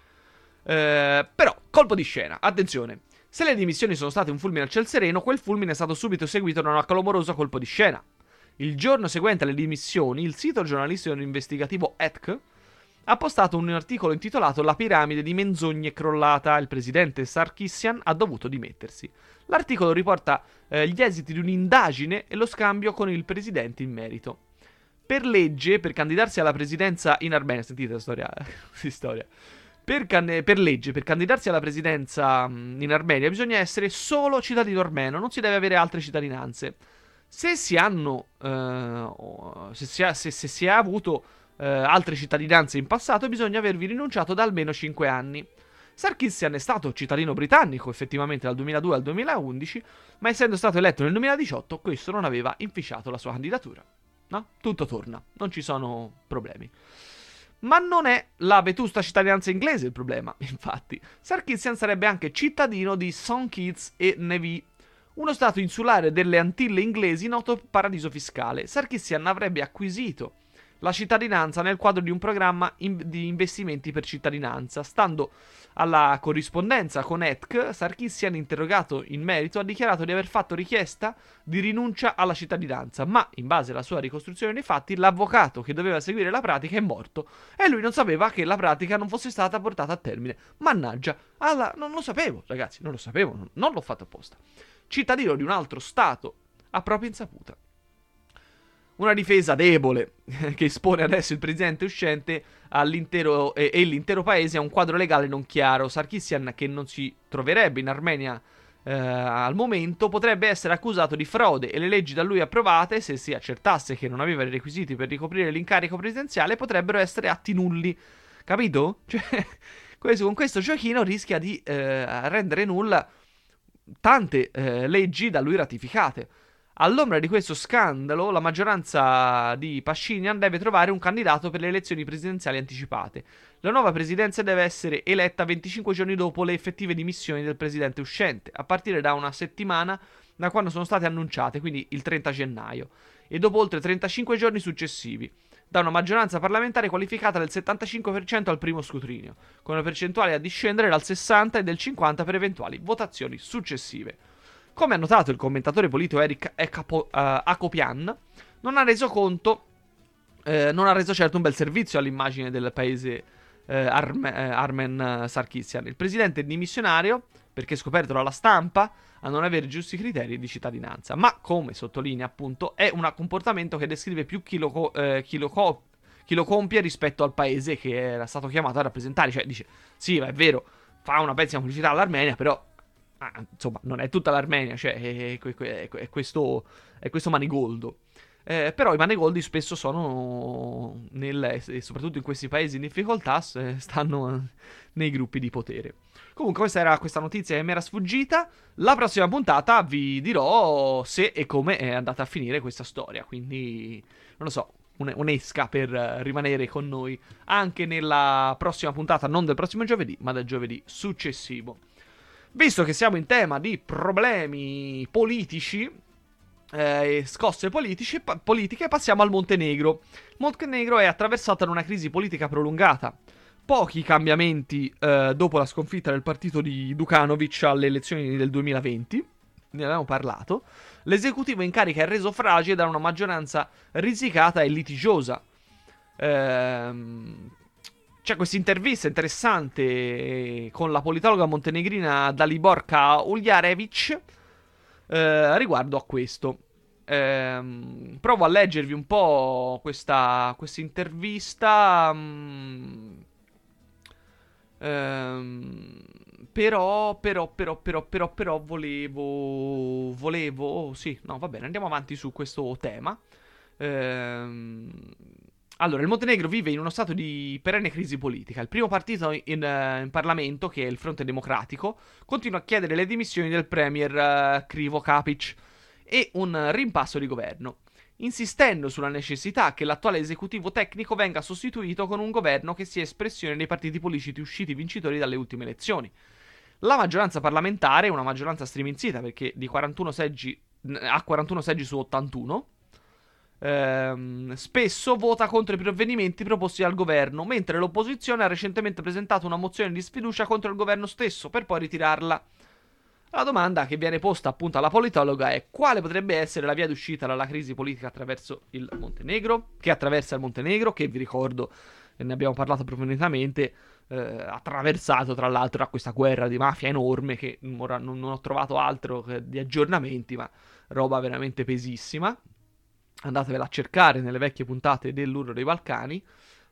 Eh, però, colpo di scena, attenzione. Se le dimissioni sono state un fulmine al ciel sereno, quel fulmine è stato subito seguito da un clamoroso colpo di scena. Il giorno seguente alle dimissioni, il sito giornalistico investigativo E T K ha postato un articolo intitolato "La piramide di menzogne è crollata, il presidente Sarkisian ha dovuto dimettersi". L'articolo riporta eh, gli esiti di un'indagine e lo scambio con il presidente in merito. Per legge, per candidarsi alla presidenza in Armenia, sentite la storia, eh, storia. Per, can- per legge, per candidarsi alla presidenza mh, in Armenia bisogna essere solo cittadino armeno, non si deve avere altre cittadinanze. Se si hanno, eh, se, si ha, se, se si ha avuto eh, altre cittadinanze in passato, bisogna avervi rinunciato da almeno cinque anni. Sarkisian è stato cittadino britannico effettivamente dal duemiladue al duemilaundici, ma essendo stato eletto nel duemiladiciotto, questo non aveva inficiato la sua candidatura. No? Tutto torna, non ci sono problemi. Ma non è la vetusta cittadinanza inglese il problema, infatti. Sarkisian sarebbe anche cittadino di Saint Kitts e Nevis, uno stato insulare delle Antille inglesi noto paradiso fiscale. Sarkisian avrebbe acquisito la cittadinanza nel quadro di un programma in- di investimenti per cittadinanza. Stando alla corrispondenza con E T K, Sarkisian, interrogato in merito, ha dichiarato di aver fatto richiesta di rinuncia alla cittadinanza, ma in base alla sua ricostruzione dei fatti, l'avvocato che doveva seguire la pratica è morto e lui non sapeva che la pratica non fosse stata portata a termine. Mannaggia, alla... non lo sapevo, ragazzi, non lo sapevo, non, non l'ho fatto apposta. Cittadino di un altro stato a propria insaputa. Una difesa debole che espone adesso il presidente uscente all'intero, e, e l'intero paese a un quadro legale non chiaro. Sarkisian, che non si troverebbe in Armenia eh, al momento, potrebbe essere accusato di frode e le leggi da lui approvate, se si accertasse che non aveva i requisiti per ricoprire l'incarico presidenziale, potrebbero essere atti nulli. Capito? Cioè, questo, con questo giochino rischia di eh, rendere nulla tante eh, leggi da lui ratificate. All'ombra di questo scandalo, la maggioranza di Pashinyan deve trovare un candidato per le elezioni presidenziali anticipate. La nuova presidenza deve essere eletta venticinque giorni dopo le effettive dimissioni del presidente uscente, a partire da una settimana da quando sono state annunciate, quindi il trenta gennaio, e dopo oltre trentacinque giorni successivi, da una maggioranza parlamentare qualificata del settantacinque per cento al primo scrutinio, con una percentuale a discendere dal sessanta e del cinquanta per eventuali votazioni successive. Come ha notato il commentatore politico Eric Ecapo- uh, Akopian, non ha reso conto, eh, non ha reso certo un bel servizio all'immagine del paese eh, Arme- eh, Armen Sarkisian. Il presidente è dimissionario perché è scoperto dalla stampa a non avere giusti criteri di cittadinanza, ma come sottolinea appunto è un comportamento che descrive più chi lo, co- eh, chi lo, co- chi lo compie rispetto al paese che era stato chiamato a rappresentare. Cioè dice, sì, è vero, fa una pessima pubblicità all'Armenia, però ah, insomma non è tutta l'Armenia, cioè è, è, è, è, questo, è questo manigoldo. Eh, però i manigoldi spesso sono, nel, e soprattutto in questi paesi in difficoltà, stanno nei gruppi di potere. Comunque questa era questa notizia che mi era sfuggita. La prossima puntata vi dirò se e come è andata a finire questa storia. Quindi, non lo so, un- un'esca per rimanere con noi anche nella prossima puntata, non del prossimo giovedì, ma del giovedì successivo. Visto che siamo in tema di problemi politici eh, e scosse politici, pa- politiche, passiamo al Montenegro. Il Montenegro è attraversato da una crisi politica prolungata. Pochi cambiamenti eh, dopo la sconfitta del partito di Đukanović alle elezioni del duemilaventi, ne avevamo parlato. L'esecutivo in carica è reso fragile da una maggioranza risicata e litigiosa. Ehm, c'è questa intervista interessante con la politologa montenegrina Daliborka Uljarević eh, riguardo a questo. Ehm, provo a leggervi un po' questa questa intervista. mm, Ehm, però, però, però, però, però, però volevo, volevo, sì, no, va bene, andiamo avanti su questo tema. Ehm, allora, il Montenegro vive in uno stato di perenne crisi politica. Il primo partito in, eh, in Parlamento, che è il Fronte Democratico, continua a chiedere le dimissioni del premier eh, Krivo Kapic e un rimpasso di governo, insistendo sulla necessità che l'attuale esecutivo tecnico venga sostituito con un governo che sia espressione dei partiti politici usciti vincitori dalle ultime elezioni. La maggioranza parlamentare è una maggioranza striminzita perché di quarantuno seggi ha quarantuno seggi su ottantuno. Ehm, spesso vota contro i provvedimenti proposti dal governo, mentre l'opposizione ha recentemente presentato una mozione di sfiducia contro il governo stesso per poi ritirarla. La domanda che viene posta appunto alla politologa è: quale potrebbe essere la via d'uscita dalla crisi politica attraverso il Montenegro? Che attraversa il Montenegro, che vi ricordo, e ne abbiamo parlato approfonditamente, eh, attraversato tra l'altro da questa guerra di mafia enorme, che ora non, non ho trovato altro che di aggiornamenti, ma roba veramente pesissima. Andatevela a cercare nelle vecchie puntate dell'Urlo dei Balcani.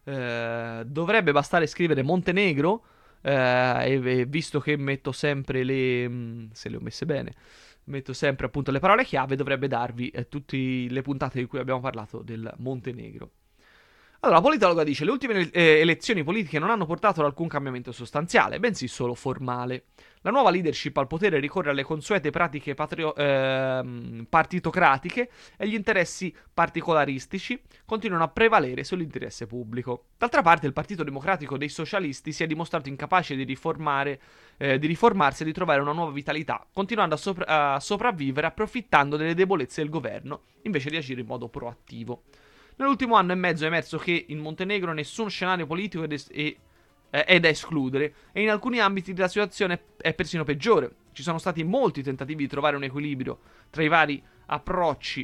Eh, dovrebbe bastare scrivere Montenegro. Uh, e, e visto che metto sempre le mh, se le ho messe bene, metto sempre appunto le parole chiave, dovrebbe darvi eh, tutte le puntate di cui abbiamo parlato del Montenegro. Allora, la politologa dice: le ultime eh, elezioni politiche non hanno portato ad alcun cambiamento sostanziale, bensì solo formale. La nuova leadership al potere ricorre alle consuete pratiche patrio- ehm, partitocratiche e gli interessi particolaristici continuano a prevalere sull'interesse pubblico. D'altra parte, il Partito Democratico dei Socialisti si è dimostrato incapace di riformare, eh, di riformarsi e di trovare una nuova vitalità, continuando a, sopra- a sopravvivere approfittando delle debolezze del governo, invece di agire in modo proattivo. Nell'ultimo anno e mezzo è emerso che in Montenegro nessun scenario politico ed es- e è da escludere, e in alcuni ambiti la situazione è persino peggiore. Ci sono stati molti tentativi di trovare un equilibrio tra i vari approcci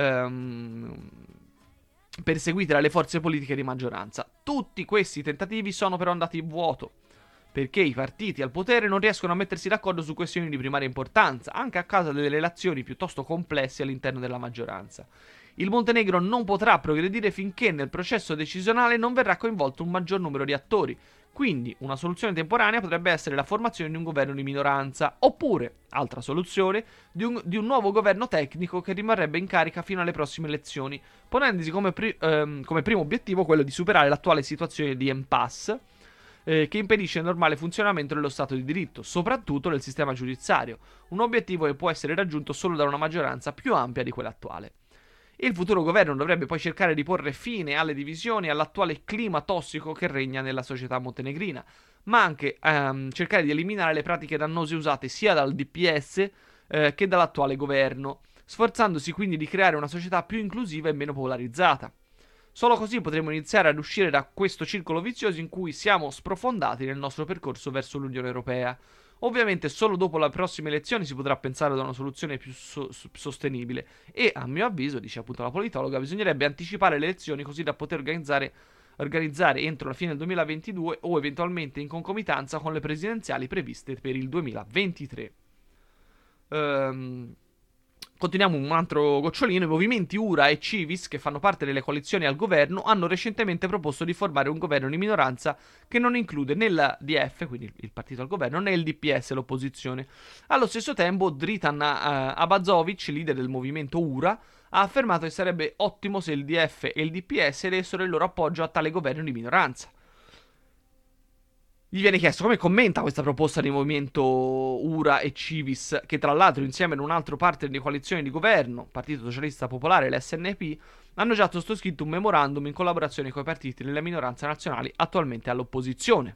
ehm, perseguiti dalle forze politiche di maggioranza. Tutti questi tentativi sono però andati in vuoto, perché i partiti al potere non riescono a mettersi d'accordo su questioni di primaria importanza, anche a causa delle relazioni piuttosto complesse all'interno della maggioranza. Il Montenegro non potrà progredire finché nel processo decisionale non verrà coinvolto un maggior numero di attori. Quindi una soluzione temporanea potrebbe essere la formazione di un governo di minoranza, oppure, altra soluzione, di un, di un nuovo governo tecnico che rimarrebbe in carica fino alle prossime elezioni, ponendosi come, pri- ehm, come primo obiettivo quello di superare l'attuale situazione di impasse eh, che impedisce il normale funzionamento dello Stato di diritto, soprattutto del sistema giudiziario, un obiettivo che può essere raggiunto solo da una maggioranza più ampia di quella attuale. Il futuro governo dovrebbe poi cercare di porre fine alle divisioni e all'attuale clima tossico che regna nella società montenegrina, ma anche ehm, cercare di eliminare le pratiche dannose usate sia dal D P S eh, che dall'attuale governo, sforzandosi quindi di creare una società più inclusiva e meno polarizzata. Solo così potremo iniziare ad uscire da questo circolo vizioso in cui siamo sprofondati nel nostro percorso verso l'Unione Europea. Ovviamente solo dopo le prossime elezioni si potrà pensare ad una soluzione più so- sostenibile e, a mio avviso, dice appunto la politologa, bisognerebbe anticipare le elezioni così da poter organizzare, organizzare entro la fine del duemilaventidue o eventualmente in concomitanza con le presidenziali previste per il duemilaventitré. Ehm... Continuiamo un altro gocciolino. I movimenti U R A e Civis, che fanno parte delle coalizioni al governo, hanno recentemente proposto di formare un governo di minoranza che non include né la D F, quindi il partito al governo, né il D P S, l'opposizione. Allo stesso tempo, Dritan uh, Abazovic, leader del movimento U R A, ha affermato che sarebbe ottimo se il D F e il D P S dessero il loro appoggio a tale governo di minoranza. Gli viene chiesto come commenta questa proposta di movimento U R A e Civis, che tra l'altro insieme ad un altro partner di coalizione di governo, Partito Socialista Popolare e l'S N P, hanno già sottoscritto un memorandum in collaborazione con i partiti delle minoranze nazionali attualmente all'opposizione.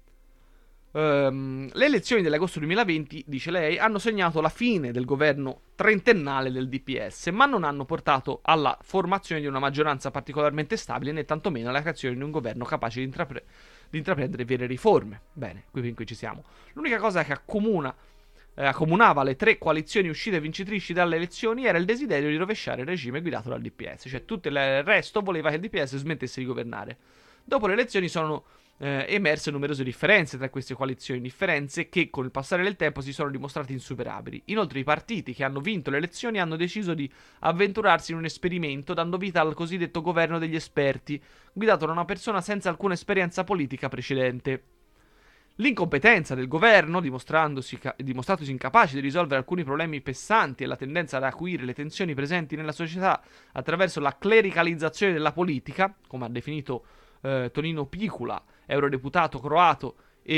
Um, le elezioni dell'agosto duemilaventi, dice lei, hanno segnato la fine del governo trentennale del D P S, ma non hanno portato alla formazione di una maggioranza particolarmente stabile, né tantomeno alla creazione di un governo capace di, intrapre- di intraprendere vere riforme. Bene, qui, qui ci siamo. L'unica cosa che accomuna, eh, accomunava le tre coalizioni uscite vincitrici dalle elezioni era il desiderio di rovesciare il regime guidato dal D P S, cioè tutto il resto voleva che il D P S smettesse di governare. Dopo le elezioni sono Eh, emerse numerose differenze tra queste coalizioni, differenze che con il passare del tempo si sono dimostrate insuperabili. Inoltre i partiti che hanno vinto le elezioni hanno deciso di avventurarsi in un esperimento dando vita al cosiddetto governo degli esperti, guidato da una persona senza alcuna esperienza politica precedente. L'incompetenza del governo, dimostrandosi ca- dimostratosi incapace di risolvere alcuni problemi pesanti e la tendenza ad acuire le tensioni presenti nella società attraverso la clericalizzazione della politica, come ha definito eh, Tonino Picula, eurodeputato croato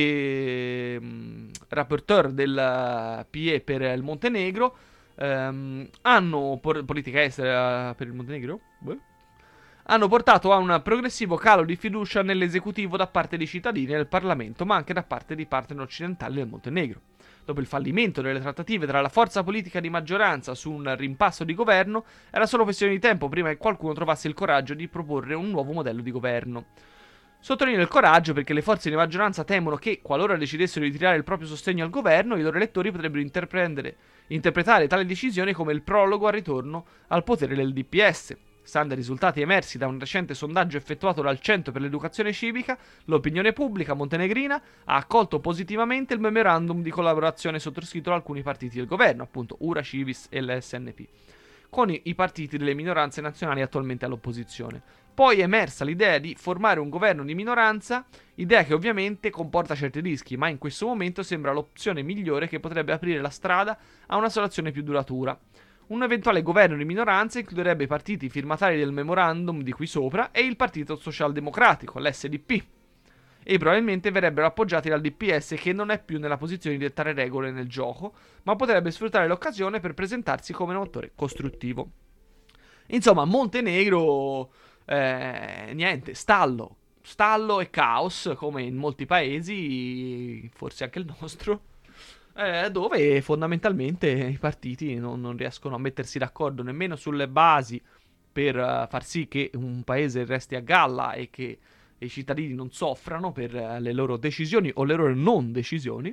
e mh, rapporteur del P E per il Montenegro, ehm, hanno por- politica estera per il Montenegro? Beh. Hanno portato a un progressivo calo di fiducia nell'esecutivo da parte dei cittadini e del Parlamento, ma anche da parte dei partner occidentali del Montenegro. Dopo il fallimento delle trattative tra la forza politica di maggioranza su un rimpasto di governo, era solo questione di tempo prima che qualcuno trovasse il coraggio di proporre un nuovo modello di governo. Sottolineo il coraggio perché le forze di maggioranza temono che, qualora decidessero di tirare il proprio sostegno al governo, i loro elettori potrebbero interpretare tale decisione come il prologo al ritorno al potere del D P S. Stando ai risultati emersi da un recente sondaggio effettuato dal Centro per l'Educazione Civica, l'opinione pubblica montenegrina ha accolto positivamente il memorandum di collaborazione sottoscritto da alcuni partiti del governo, appunto U R A, Civis e l'S N P, con i, i partiti delle minoranze nazionali attualmente all'opposizione. Poi è emersa l'idea di formare un governo di minoranza, idea che ovviamente comporta certi rischi, ma in questo momento sembra l'opzione migliore che potrebbe aprire la strada a una soluzione più duratura. Un eventuale governo di minoranza includerebbe i partiti firmatari del memorandum di qui sopra e il Partito Socialdemocratico, l'S D P, e probabilmente verrebbero appoggiati dal D P S, che non è più nella posizione di dettare regole nel gioco, ma potrebbe sfruttare l'occasione per presentarsi come un attore costruttivo. Insomma, Montenegro, eh, niente, stallo, stallo e caos, come in molti paesi, forse anche il nostro. Eh, dove fondamentalmente i partiti non, non riescono a mettersi d'accordo nemmeno sulle basi per uh, far sì che un paese resti a galla e che i cittadini non soffrano per uh, le loro decisioni o le loro non decisioni.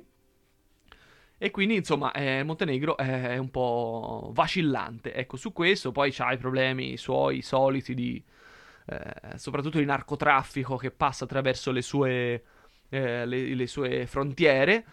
E quindi insomma eh, Montenegro è un po' vacillante, ecco, su questo. Poi c'ha i problemi suoi soliti di eh, soprattutto di narcotraffico che passa attraverso le sue, eh, le, le sue frontiere.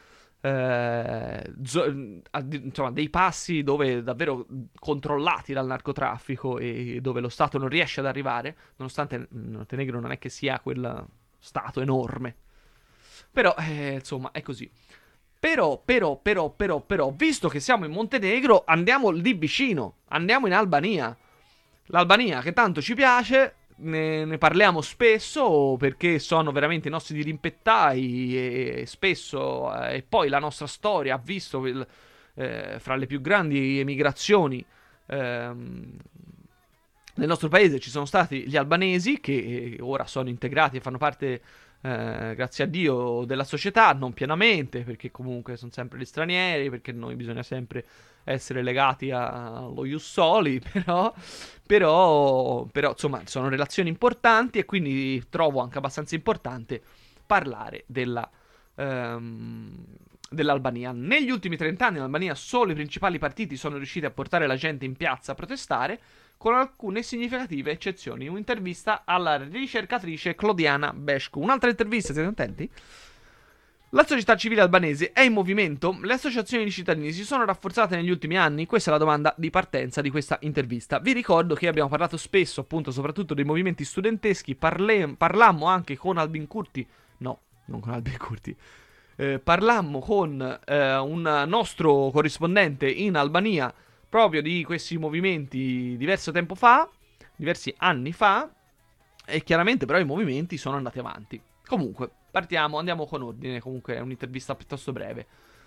Eh, zo- insomma dei passi dove davvero controllati dal narcotraffico e dove lo Stato non riesce ad arrivare, nonostante Montenegro non è che sia quel Stato enorme, però eh, insomma è così. Però, però, però, però, però, visto che siamo in Montenegro, andiamo lì vicino, andiamo in Albania. L'Albania che tanto ci piace, Ne, ne parliamo spesso perché sono veramente i nostri dirimpettai e, e spesso eh, e poi la nostra storia ha visto il, eh, fra le più grandi emigrazioni ehm, nel nostro paese ci sono stati gli albanesi che ora sono integrati e fanno parte eh, grazie a Dio della società, non pienamente perché comunque sono sempre gli stranieri, perché noi bisogna sempre essere legati allo ius soli, però, però, però insomma sono relazioni importanti e quindi trovo anche abbastanza importante parlare della, ehm, dell'Albania. Negli ultimi trenta anni in Albania solo i principali partiti sono riusciti a portare la gente in piazza a protestare, con alcune significative eccezioni. Un'intervista alla ricercatrice Clodiana Bescu. Un'altra intervista, siete contenti? La società civile albanese è in movimento? Le associazioni di cittadini si sono rafforzate negli ultimi anni? Questa è la domanda di partenza di questa intervista. Vi ricordo che abbiamo parlato spesso, appunto, soprattutto dei movimenti studenteschi. Parle- parlammo anche con Albin Curti. No, non con Albin Curti. Eh, parlammo con eh, un nostro corrispondente in Albania proprio di questi movimenti diverso tempo fa, diversi anni fa, e chiaramente però i movimenti sono andati avanti. Comunque, partiamo, andiamo con ordine, comunque è un'intervista piuttosto breve.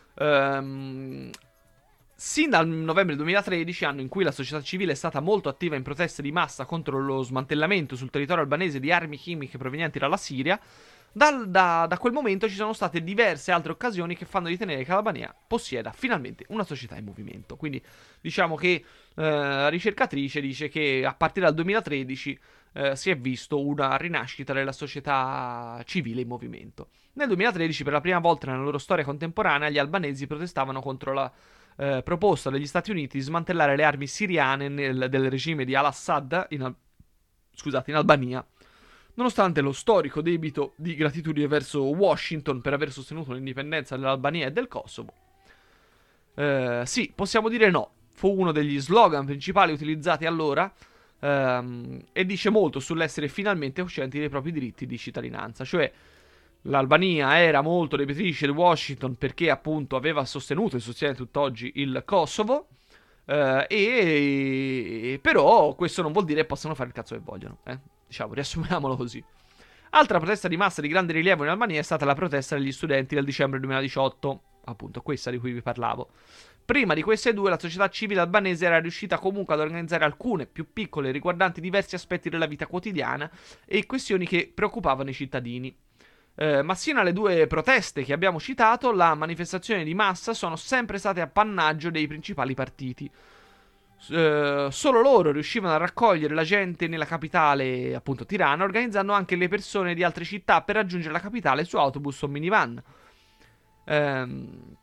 Um, sin dal novembre duemilatredici, anno in cui la società civile è stata molto attiva in proteste di massa contro lo smantellamento sul territorio albanese di armi chimiche provenienti dalla Siria, dal, da, da quel momento ci sono state diverse altre occasioni che fanno ritenere che l'Albania possieda finalmente una società in movimento. Quindi diciamo che eh, la ricercatrice dice che a partire dal duemilatredici eh, si è visto una rinascita della società civile in movimento. Nel duemilatredici, per la prima volta nella loro storia contemporanea, gli albanesi protestavano contro la eh, proposta degli Stati Uniti di smantellare le armi siriane nel, del regime di al-Assad in, Al- scusate, in Albania, nonostante lo storico debito di gratitudine verso Washington per aver sostenuto l'indipendenza dell'Albania e del Kosovo. Eh, sì, possiamo dire no. Fu uno degli slogan principali utilizzati allora ehm, e dice molto sull'essere finalmente coscienti dei propri diritti di cittadinanza. Cioè, l'Albania era molto debitrice di Washington perché appunto aveva sostenuto e sostiene tutt'oggi il Kosovo, eh, e però questo non vuol dire che possano fare il cazzo che vogliono, eh? Diciamo, riassumiamolo così. Altra protesta di massa di grande rilievo in Albania è stata la protesta degli studenti del dicembre duemiladiciotto, appunto questa di cui vi parlavo. Prima di queste due, la società civile albanese era riuscita comunque ad organizzare alcune, più piccole, riguardanti diversi aspetti della vita quotidiana e questioni che preoccupavano i cittadini. Eh, ma sino alle due proteste che abbiamo citato, la manifestazione di massa sono sempre state appannaggio dei principali partiti. Uh, solo loro riuscivano a raccogliere la gente nella capitale, appunto Tirana, organizzando anche le persone di altre città per raggiungere la capitale su autobus o minivan. Um,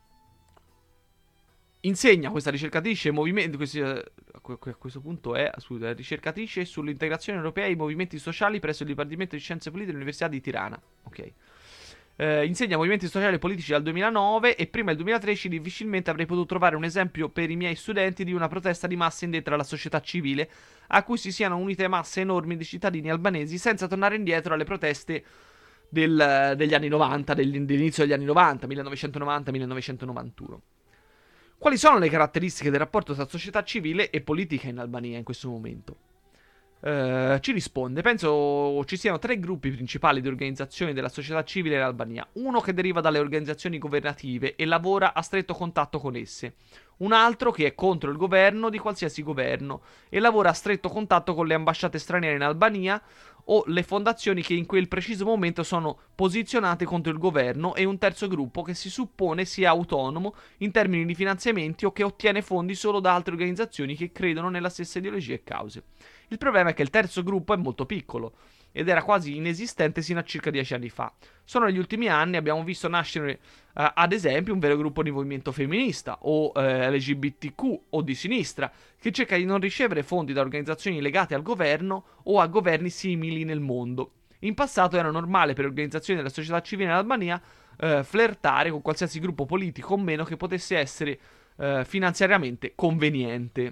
insegna questa ricercatrice movimenti, questi, uh, a questo punto è scusa, ricercatrice sull'integrazione europea e i movimenti sociali presso il Dipartimento di Scienze Politiche dell'Università di Tirana. Ok. Uh, insegna movimenti sociali e politici dal duemilanove e prima del duemilatredici difficilmente avrei potuto trovare un esempio per i miei studenti di una protesta di massa indetta dalla società civile a cui si siano unite masse enormi di cittadini albanesi senza tornare indietro alle proteste del, degli anni novanta, dell'inizio degli anni novanta, millenovecentonovanta millenovecentonovantuno. Quali sono le caratteristiche del rapporto tra società civile e politica in Albania in questo momento? Uh, ci risponde: penso ci siano tre gruppi principali di organizzazioni della società civile in Albania. Uno che deriva dalle organizzazioni governative e lavora a stretto contatto con esse. Un altro che è contro il governo di qualsiasi governo e lavora a stretto contatto con le ambasciate straniere in Albania o le fondazioni che in quel preciso momento sono posizionate contro il governo, e un terzo gruppo che si suppone sia autonomo in termini di finanziamenti o che ottiene fondi solo da altre organizzazioni che credono nella stessa ideologia e cause. Il problema è che il terzo gruppo è molto piccolo ed era quasi inesistente sino a circa dieci anni fa. Solo negli ultimi anni abbiamo visto nascere uh, ad esempio un vero gruppo di movimento femminista o uh, L G B T Q o di sinistra che cerca di non ricevere fondi da organizzazioni legate al governo o a governi simili nel mondo. In passato era normale per organizzazioni della società civile in Albania uh, flirtare con qualsiasi gruppo politico o meno che potesse essere uh, finanziariamente conveniente.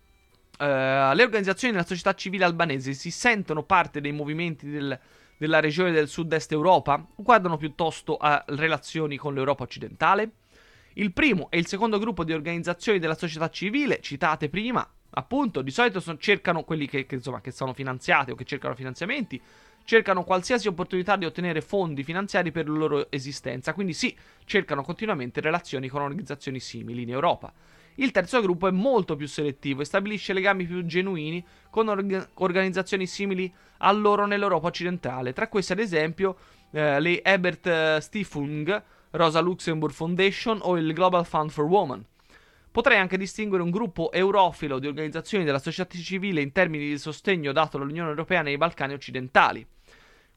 Uh, le organizzazioni della società civile albanese si sentono parte dei movimenti del, della regione del sud-est Europa o guardano piuttosto a relazioni con l'Europa occidentale? Il primo e il secondo gruppo di organizzazioni della società civile, citate prima, appunto, di solito son, cercano quelli che, che, insomma, che sono finanziati o che cercano finanziamenti, cercano qualsiasi opportunità di ottenere fondi finanziari per la loro esistenza, quindi sì, cercano continuamente relazioni con organizzazioni simili in Europa. Il terzo gruppo è molto più selettivo e stabilisce legami più genuini con orga- organizzazioni simili a loro nell'Europa occidentale. Tra queste, ad esempio, eh, le Ebert Stiftung, Rosa Luxemburg Foundation o il Global Fund for Women. Potrei anche distinguere un gruppo eurofilo di organizzazioni della società civile in termini di sostegno dato dall'Unione Europea nei Balcani occidentali.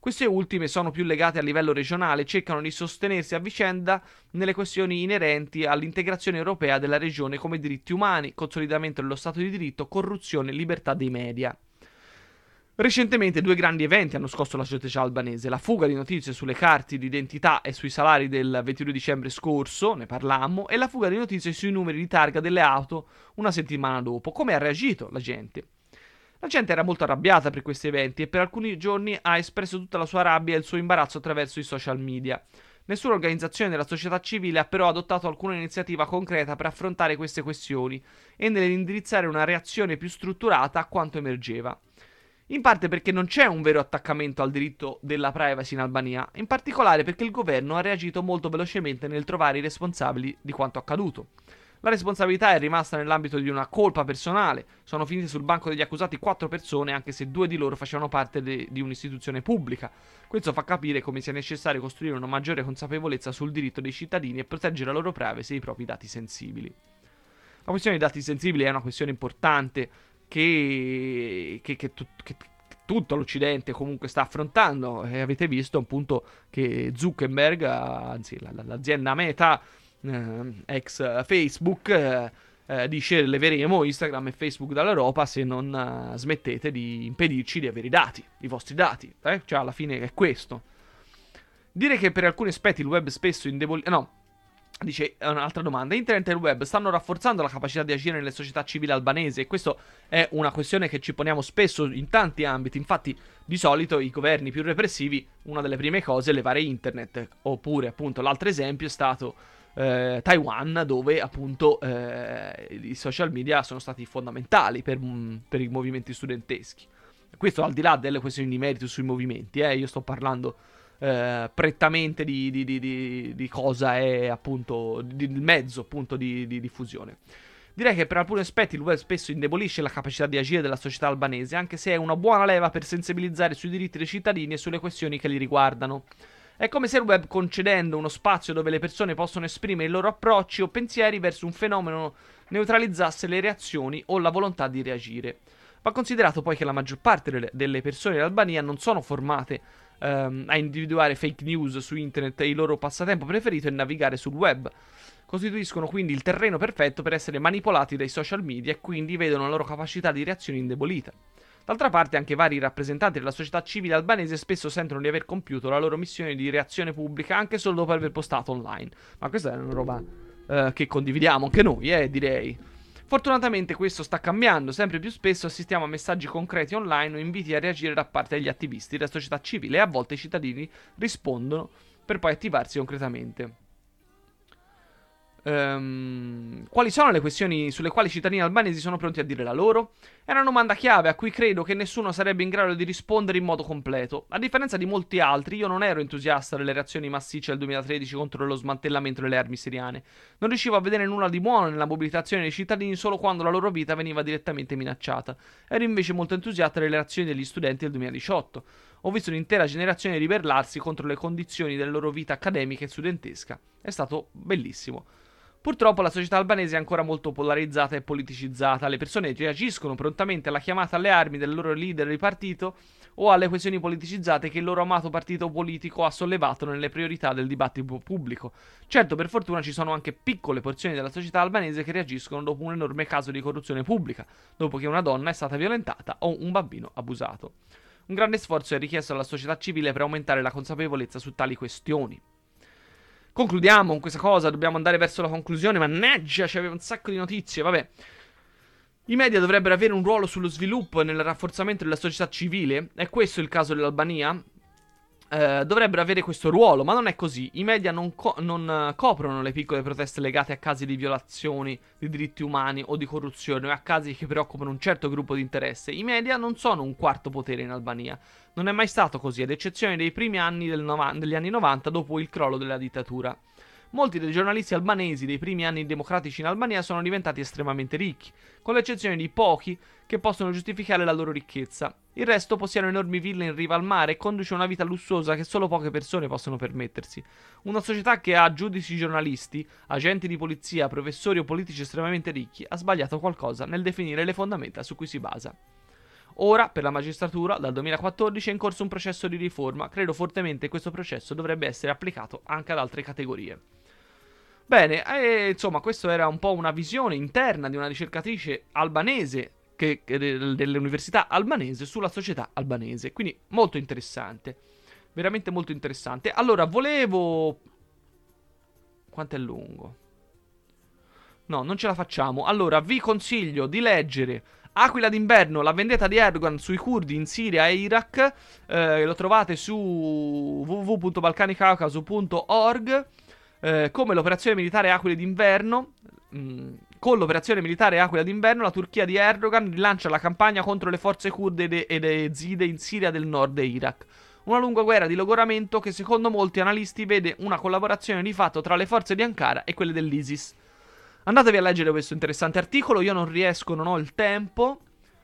Queste ultime sono più legate a livello regionale e cercano di sostenersi a vicenda nelle questioni inerenti all'integrazione europea della regione come diritti umani, consolidamento dello Stato di diritto, corruzione e libertà dei media. Recentemente due grandi eventi hanno scosso la società albanese: la fuga di notizie sulle carte d'identità e sui salari del ventidue dicembre scorso, ne parlammo, e la fuga di notizie sui numeri di targa delle auto una settimana dopo. Come ha reagito la gente? La gente era molto arrabbiata per questi eventi e per alcuni giorni ha espresso tutta la sua rabbia e il suo imbarazzo attraverso i social media. Nessuna organizzazione della società civile ha però adottato alcuna iniziativa concreta per affrontare queste questioni e nell'indirizzare una reazione più strutturata a quanto emergeva. In parte perché non c'è un vero attaccamento al diritto della privacy in Albania, in particolare perché il governo ha reagito molto velocemente nel trovare i responsabili di quanto accaduto. La responsabilità è rimasta nell'ambito di una colpa personale, sono finite sul banco degli accusati quattro persone anche se due di loro facevano parte de- di un'istituzione pubblica. Questo fa capire come sia necessario costruire una maggiore consapevolezza sul diritto dei cittadini e proteggere la loro privacy e i propri dati sensibili. La questione dei dati sensibili è una questione importante che, che, che, tu, che tutto l'Occidente comunque sta affrontando, e avete visto appunto che Zuckerberg, anzi la, l'azienda Meta, eh, ex Facebook, eh, eh, dice leveremo Instagram e Facebook dall'Europa se non eh, smettete di impedirci di avere i dati, i vostri dati, eh? Cioè alla fine è questo. Dire che per alcuni aspetti il web spesso indebolisce... no, dice un'altra domanda: internet e il web stanno rafforzando la capacità di agire nelle società civili albanesi? E questa è una questione che ci poniamo spesso in tanti ambiti. Infatti di solito i governi più repressivi, una delle prime cose è levare internet, oppure appunto l'altro esempio è stato eh, Taiwan, dove appunto eh, i social media sono stati fondamentali per, per i movimenti studenteschi. Questo al di là delle questioni di merito sui movimenti, eh, io sto parlando Uh, prettamente di, di, di, di, di cosa è appunto di, il mezzo appunto di, di diffusione. Direi che per alcuni aspetti il web spesso indebolisce la capacità di agire della società albanese, anche se è una buona leva per sensibilizzare sui diritti dei cittadini e sulle questioni che li riguardano. È come se il web, concedendo uno spazio dove le persone possono esprimere i loro approcci o pensieri verso un fenomeno, neutralizzasse le reazioni o la volontà di reagire. Va considerato poi che la maggior parte delle persone in Albania non sono formate um, a individuare fake news su internet e il loro passatempo preferito è navigare sul web. Costituiscono quindi il terreno perfetto per essere manipolati dai social media e quindi vedono la loro capacità di reazione indebolita. D'altra parte anche vari rappresentanti della società civile albanese spesso sentono di aver compiuto la loro missione di reazione pubblica anche solo dopo aver postato online. Ma questa è una roba uh, che condividiamo anche noi, eh, direi. Fortunatamente questo sta cambiando, sempre più spesso assistiamo a messaggi concreti online o inviti a reagire da parte degli attivisti della società civile e a volte i cittadini rispondono per poi attivarsi concretamente. Um, quali sono le questioni sulle quali i cittadini albanesi sono pronti a dire la loro? È una domanda chiave a cui credo che nessuno sarebbe in grado di rispondere in modo completo. A differenza di molti altri, io non ero entusiasta delle reazioni massicce del duemilatredici contro lo smantellamento delle armi siriane. Non riuscivo a vedere nulla di buono nella mobilitazione dei cittadini solo quando la loro vita veniva direttamente minacciata. Ero invece molto entusiasta delle reazioni degli studenti del duemiladiciotto. Ho visto un'intera generazione ribellarsi contro le condizioni della loro vita accademica e studentesca. È stato bellissimo. Purtroppo la società albanese è ancora molto polarizzata e politicizzata. Le persone reagiscono prontamente alla chiamata alle armi del loro leader di partito o alle questioni politicizzate che il loro amato partito politico ha sollevato nelle priorità del dibattito pubblico. Certo, per fortuna ci sono anche piccole porzioni della società albanese che reagiscono dopo un enorme caso di corruzione pubblica, dopo che una donna è stata violentata o un bambino abusato. Un grande sforzo è richiesto alla società civile per aumentare la consapevolezza su tali questioni. Concludiamo con questa cosa, dobbiamo andare verso la conclusione, mannaggia, c'aveva un sacco di notizie, vabbè. I media dovrebbero avere un ruolo sullo sviluppo e nel rafforzamento della società civile, è questo il caso dell'Albania? Eh, dovrebbero avere questo ruolo, ma non è così. I media non, co- non uh, coprono le piccole proteste legate a casi di violazioni di diritti umani o di corruzione o a casi che preoccupano un certo gruppo di interesse. I media non sono un quarto potere in Albania. Non è mai stato così, ad eccezione dei primi anni del nova- degli anni novanta dopo il crollo della dittatura. Molti dei giornalisti albanesi dei primi anni democratici in Albania sono diventati estremamente ricchi, con l'eccezione di pochi che possono giustificare la loro ricchezza. Il resto possiede enormi ville in riva al mare e conduce una vita lussuosa che solo poche persone possono permettersi. Una società che ha giudici giornalisti, agenti di polizia, professori o politici estremamente ricchi ha sbagliato qualcosa nel definire le fondamenta su cui si basa. Ora, per la magistratura, dal duemilaquattordici è in corso un processo di riforma. Credo fortemente che questo processo dovrebbe essere applicato anche ad altre categorie. Bene, e, insomma, questa era un po' una visione interna di una ricercatrice albanese, che, che, dell'università albanese, sulla società albanese. Quindi molto interessante, veramente molto interessante. Allora, volevo... Quanto è lungo? No, non ce la facciamo. Allora, vi consiglio di leggere Aquila d'inverno, la vendetta di Erdogan sui curdi in Siria e Iraq. Eh, lo trovate su w w w punto balcanicaucaso punto org. Eh, come l'operazione militare Aquila d'inverno. Mh, con l'operazione militare Aquila d'inverno, la Turchia di Erdogan rilancia la campagna contro le forze kurde e le zide in Siria del nord e Iraq. Una lunga guerra di logoramento che secondo molti analisti vede una collaborazione di fatto tra le forze di Ankara e quelle dell'ISIS. Andatevi a leggere questo interessante articolo, io non riesco, non ho il tempo.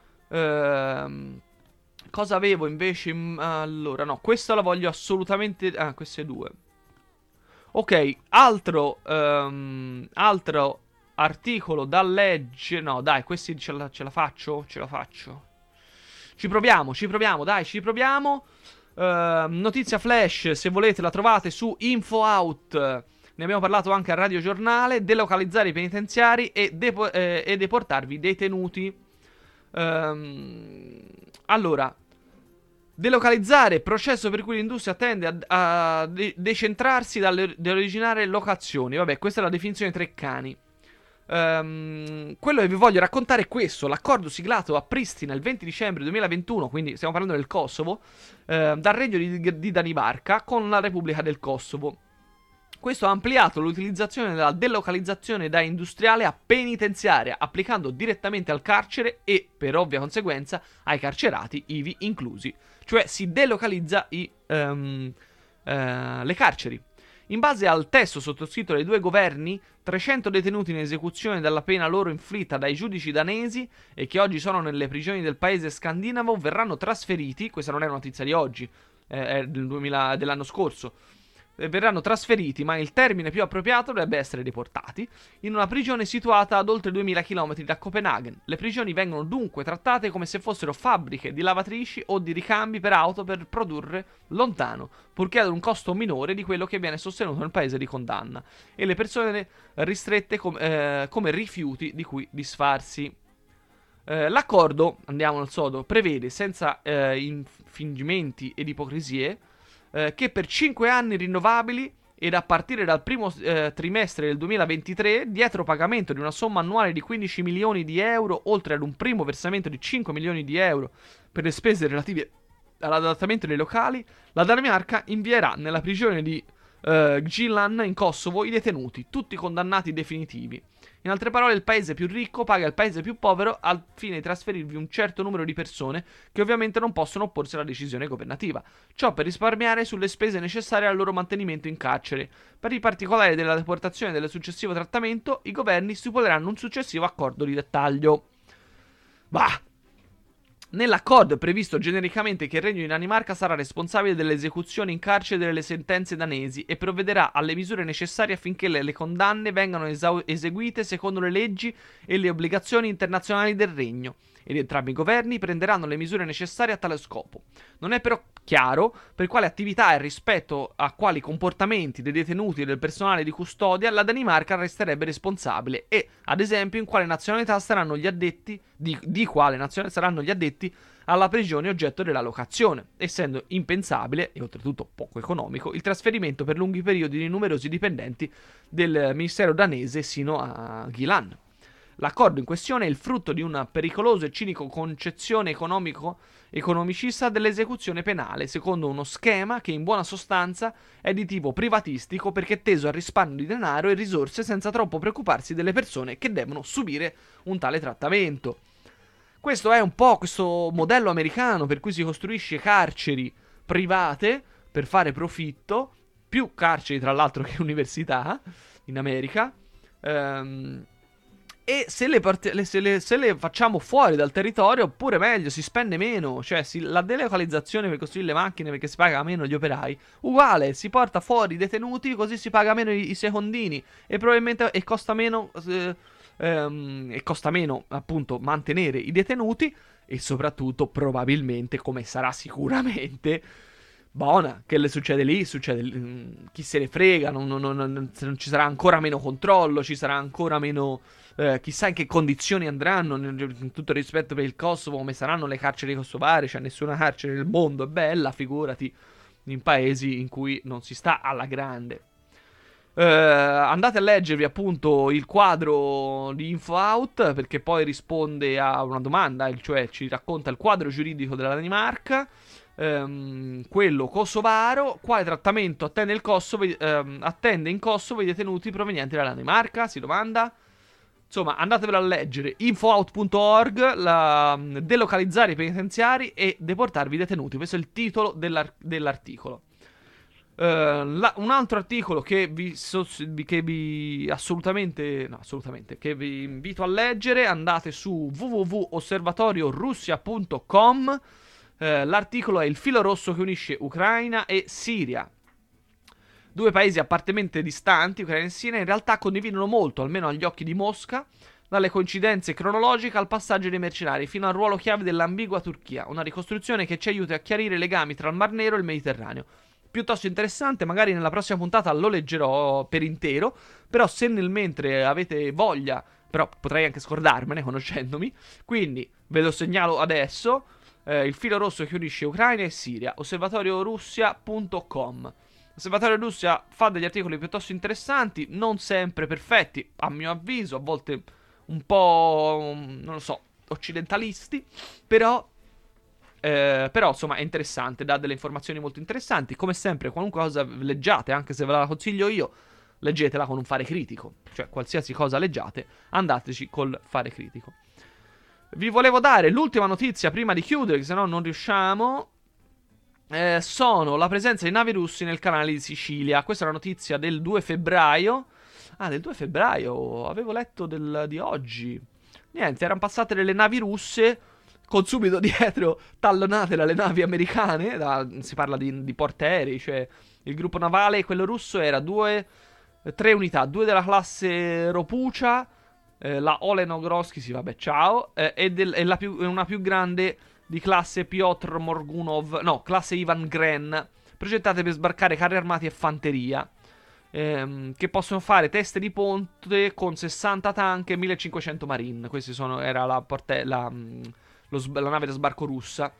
Ehm, cosa avevo invece? Allora, no, questa la voglio assolutamente... Ah, queste due. Ok, altro, um, altro articolo da leggere... No, dai, questi ce la, ce la faccio? Ce la faccio. Ci proviamo, ci proviamo, dai, ci proviamo. Uh, notizia flash, se volete la trovate su InfoOut. Ne abbiamo parlato anche a Radio Giornale. Delocalizzare i penitenziari e, depo- eh, e deportarvi detenuti. Um, allora, delocalizzare, processo per cui l'industria tende a, a de- decentrarsi dalle, dalle originarie locazioni. Vabbè, questa è la definizione Treccani. Um, quello che vi voglio raccontare è questo: l'accordo siglato a Pristina il venti dicembre duemilaventuno, quindi stiamo parlando del Kosovo, eh, dal Regno di, di Danimarca con la Repubblica del Kosovo. Questo ha ampliato l'utilizzazione della delocalizzazione da industriale a penitenziaria, applicando direttamente al carcere e, per ovvia conseguenza, ai carcerati, ivi inclusi. Cioè si delocalizza i, um, uh, le carceri. In base al testo sottoscritto dai due governi, trecento detenuti in esecuzione della pena loro inflitta dai giudici danesi e che oggi sono nelle prigioni del paese scandinavo verranno trasferiti. Questa non è una notizia di oggi, eh, è del duemila, dell'anno scorso. Verranno trasferiti, ma il termine più appropriato dovrebbe essere deportati, in una prigione situata ad oltre duemila chilometri da Copenaghen. Le prigioni vengono dunque trattate come se fossero fabbriche di lavatrici o di ricambi per auto per produrre lontano, purché ad un costo minore di quello che viene sostenuto nel paese di condanna, e le persone ristrette com- eh, come rifiuti di cui disfarsi. Eh, l'accordo, andiamo al sodo, prevede, senza eh, infingimenti ed ipocrisie, Eh, che per cinque anni rinnovabili ed a partire dal primo eh, trimestre del duemilaventitré, dietro pagamento di una somma annuale di quindici milioni di euro, oltre ad un primo versamento di cinque milioni di euro per le spese relative all'adattamento dei locali, la Danimarca invierà nella prigione di eh, Gjilan in Kosovo i detenuti, tutti condannati definitivi. In altre parole, il paese più ricco paga il paese più povero al fine di trasferirvi un certo numero di persone che ovviamente non possono opporsi alla decisione governativa. Ciò per risparmiare sulle spese necessarie al loro mantenimento in carcere. Per i particolari della deportazione e del successivo trattamento, i governi stipuleranno un successivo accordo di dettaglio. Bah! Nell'accordo è previsto genericamente che il Regno di Danimarca sarà responsabile delle esecuzioni in carcere delle sentenze danesi e provvederà alle misure necessarie affinché le, le condanne vengano esau- eseguite secondo le leggi e le obbligazioni internazionali del Regno, ed entrambi i governi prenderanno le misure necessarie a tale scopo. Non è però chiaro per quale attività e rispetto a quali comportamenti dei detenuti e del personale di custodia la Danimarca resterebbe responsabile e, ad esempio, in quale nazionalità saranno gli addetti di, di quale nazionalità saranno gli addetti alla prigione oggetto della locazione, essendo impensabile e oltretutto poco economico il trasferimento per lunghi periodi di numerosi dipendenti del ministero danese sino a Gjilan. L'accordo in questione è il frutto di una pericolosa e cinico concezione economico economicista dell'esecuzione penale, secondo uno schema che in buona sostanza è di tipo privatistico perché è teso al risparmio di denaro e risorse senza troppo preoccuparsi delle persone che devono subire un tale trattamento. Questo è un po' questo modello americano per cui si costruisce carceri private per fare profitto, più carceri tra l'altro che università in America, ehm... E se le, part- se, le, se le facciamo fuori dal territorio, pure meglio, si spende meno. Cioè si, la delocalizzazione per costruire le macchine perché si paga meno gli operai, uguale, si porta fuori i detenuti così si paga meno i, i secondini. E probabilmente e costa meno eh, ehm, E costa meno appunto mantenere i detenuti. e soprattutto probabilmente, come sarà sicuramente, buona, che le succede lì, succede lì, chi se ne frega, non, non, non, non ci sarà ancora meno controllo, ci sarà ancora meno, eh, chissà in che condizioni andranno, in tutto il rispetto per il Kosovo, come saranno le carceri kosovare, cioè nessuna carcere nel mondo è bella, figurati in paesi in cui non si sta alla grande. Uh, andate a leggervi appunto il quadro di InfoOut, perché poi risponde a una domanda, cioè ci racconta il quadro giuridico della Danimarca, um, quello kosovaro, quale trattamento attende, il Kosovo, um, attende in Kosovo i detenuti provenienti dalla Danimarca, si domanda. Insomma, andatevelo a leggere, infoout punto org, la, delocalizzare i penitenziari e deportarvi i detenuti, questo è il titolo dell'ar- dell'articolo. Uh, la, un altro articolo che vi, so, che vi assolutamente no assolutamente che vi invito a leggere, andate su w w w punto osservatorio russia punto com. uh, l'articolo è il filo rosso che unisce Ucraina e Siria, due paesi apparentemente distanti, Ucraina e Siria in realtà condividono molto, almeno agli occhi di Mosca, dalle coincidenze cronologiche al passaggio dei mercenari fino al ruolo chiave dell'ambigua Turchia, una ricostruzione che ci aiuta a chiarire i legami tra il Mar Nero e il Mediterraneo. Piuttosto interessante, magari nella prossima puntata lo leggerò per intero, però se nel mentre avete voglia, però potrei anche scordarmene conoscendomi, quindi ve lo segnalo adesso, eh, il filo rosso che unisce Ucraina e Siria, osservatorio russia punto com. Osservatorio Russia fa degli articoli piuttosto interessanti, non sempre perfetti, a mio avviso, a volte un po', non lo so, occidentalisti, però... Eh, però insomma è interessante, dà delle informazioni molto interessanti. Come sempre, qualunque cosa leggiate, anche se ve la consiglio io, leggetela con un fare critico. Cioè qualsiasi cosa leggiate, andateci col fare critico. Vi volevo dare l'ultima notizia prima di chiudere, se no non riusciamo. eh, Sono la presenza di navi russi nel canale di Sicilia. Questa è una notizia del due febbraio. Ah, del due febbraio, avevo letto del, di oggi. Niente, erano passate delle navi russe con subito dietro tallonate dalle navi americane, da, si parla di, di portaerei, cioè il gruppo navale, quello russo, era due, tre unità, due della classe Ropucha, eh, la Olenogorski, sì vabbè, ciao, eh, e, del, e la più, una più grande di classe Piotr Morgunov, no, classe Ivan Gren, progettate per sbarcare carri armati e fanteria, ehm, che possono fare teste di ponte con sessanta tank e millecinquecento marine. Questi sono, era la porte, la... Lo, la nave da sbarco russa,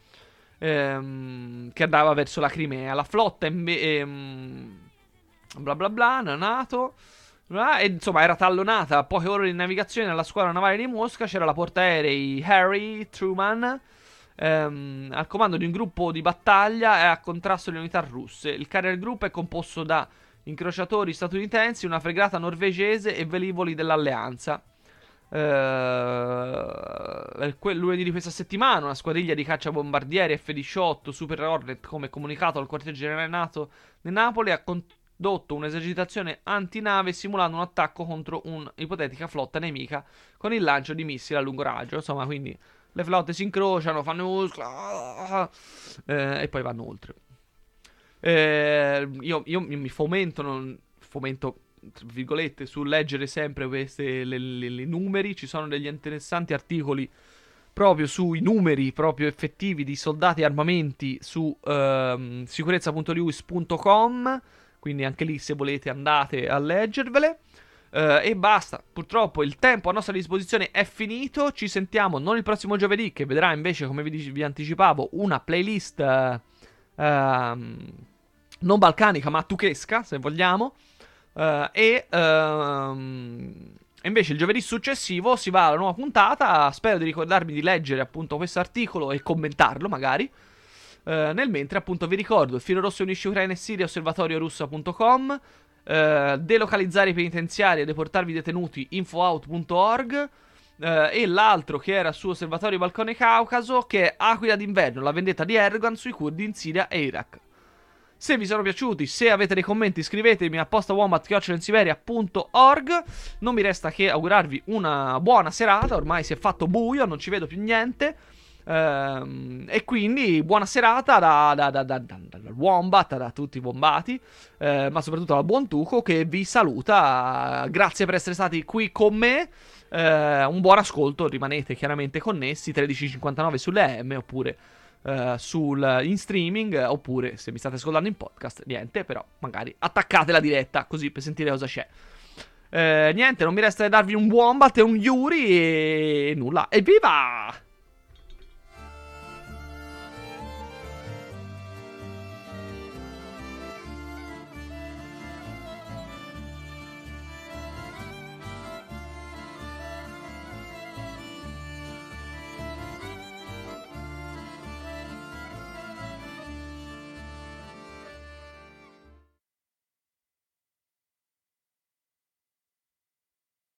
ehm, che andava verso la Crimea. La flotta imbe- ehm, bla bla bla, NATO, bla, e insomma era tallonata a poche ore di navigazione alla squadra navale di Mosca. C'era la portaerei Harry Truman, ehm, al comando di un gruppo di battaglia e a contrasto delle unità russe. Il carrier group è composto da incrociatori statunitensi, una fregata norvegese e velivoli dell'alleanza. Uh, lunedì di questa settimana una squadriglia di cacciabombardieri F diciotto Super Hornet, come comunicato al quartier generale NATO di Napoli, ha condotto un'esercitazione antinave simulando un attacco contro un'ipotetica flotta nemica con il lancio di missili a lungo raggio. Insomma, quindi le flotte si incrociano, fanno uh, e poi vanno oltre. uh, io, io mi fomento non, fomento tra virgolette su leggere sempre questi le, le, le numeri. Ci sono degli interessanti articoli proprio sui numeri proprio effettivi di soldati e armamenti su uh, sicurezza punto lewis punto com, quindi anche lì se volete andate a leggervele. Uh, e basta, purtroppo il tempo a nostra disposizione è finito. Ci sentiamo non il prossimo giovedì, che vedrà invece, come vi, vi anticipavo, una playlist uh, uh, non balcanica ma tuchesca, se vogliamo. Uh, e uh, invece il giovedì successivo si va alla nuova puntata. Spero di ricordarmi di leggere appunto questo articolo e commentarlo magari. uh, Nel mentre appunto vi ricordo il filo rosso unisce Ucraina e Siria, osservatorio russia punto com, uh, delocalizzare i penitenziari e deportarvi i detenuti, infoout punto org, uh, e l'altro che era su osservatorio Balcone Caucaso, che è Aquila d'inverno, la vendetta di Erdogan sui curdi in Siria e Iraq. Se vi sono piaciuti, se avete dei commenti, scrivetemi a postawombat chiocciola insiberia punto org. Non mi resta che augurarvi una buona serata. Ormai si è fatto buio, non ci vedo più niente. uh, Ehm, e quindi buona serata da, da, da, da, da, dal Wombat, da tutti i wombati, eh, ma soprattutto dal buon Tuco che vi saluta. Grazie per essere stati qui con me. Eh, un buon ascolto, rimanete chiaramente connessi tredici e cinquantanove sulle A M oppure uh, sul, in streaming, oppure se mi state ascoltando in podcast, niente, però magari attaccate la diretta così per sentire cosa c'è. Eh, niente, non mi resta che darvi un Wombat e un Yuri e nulla, evviva!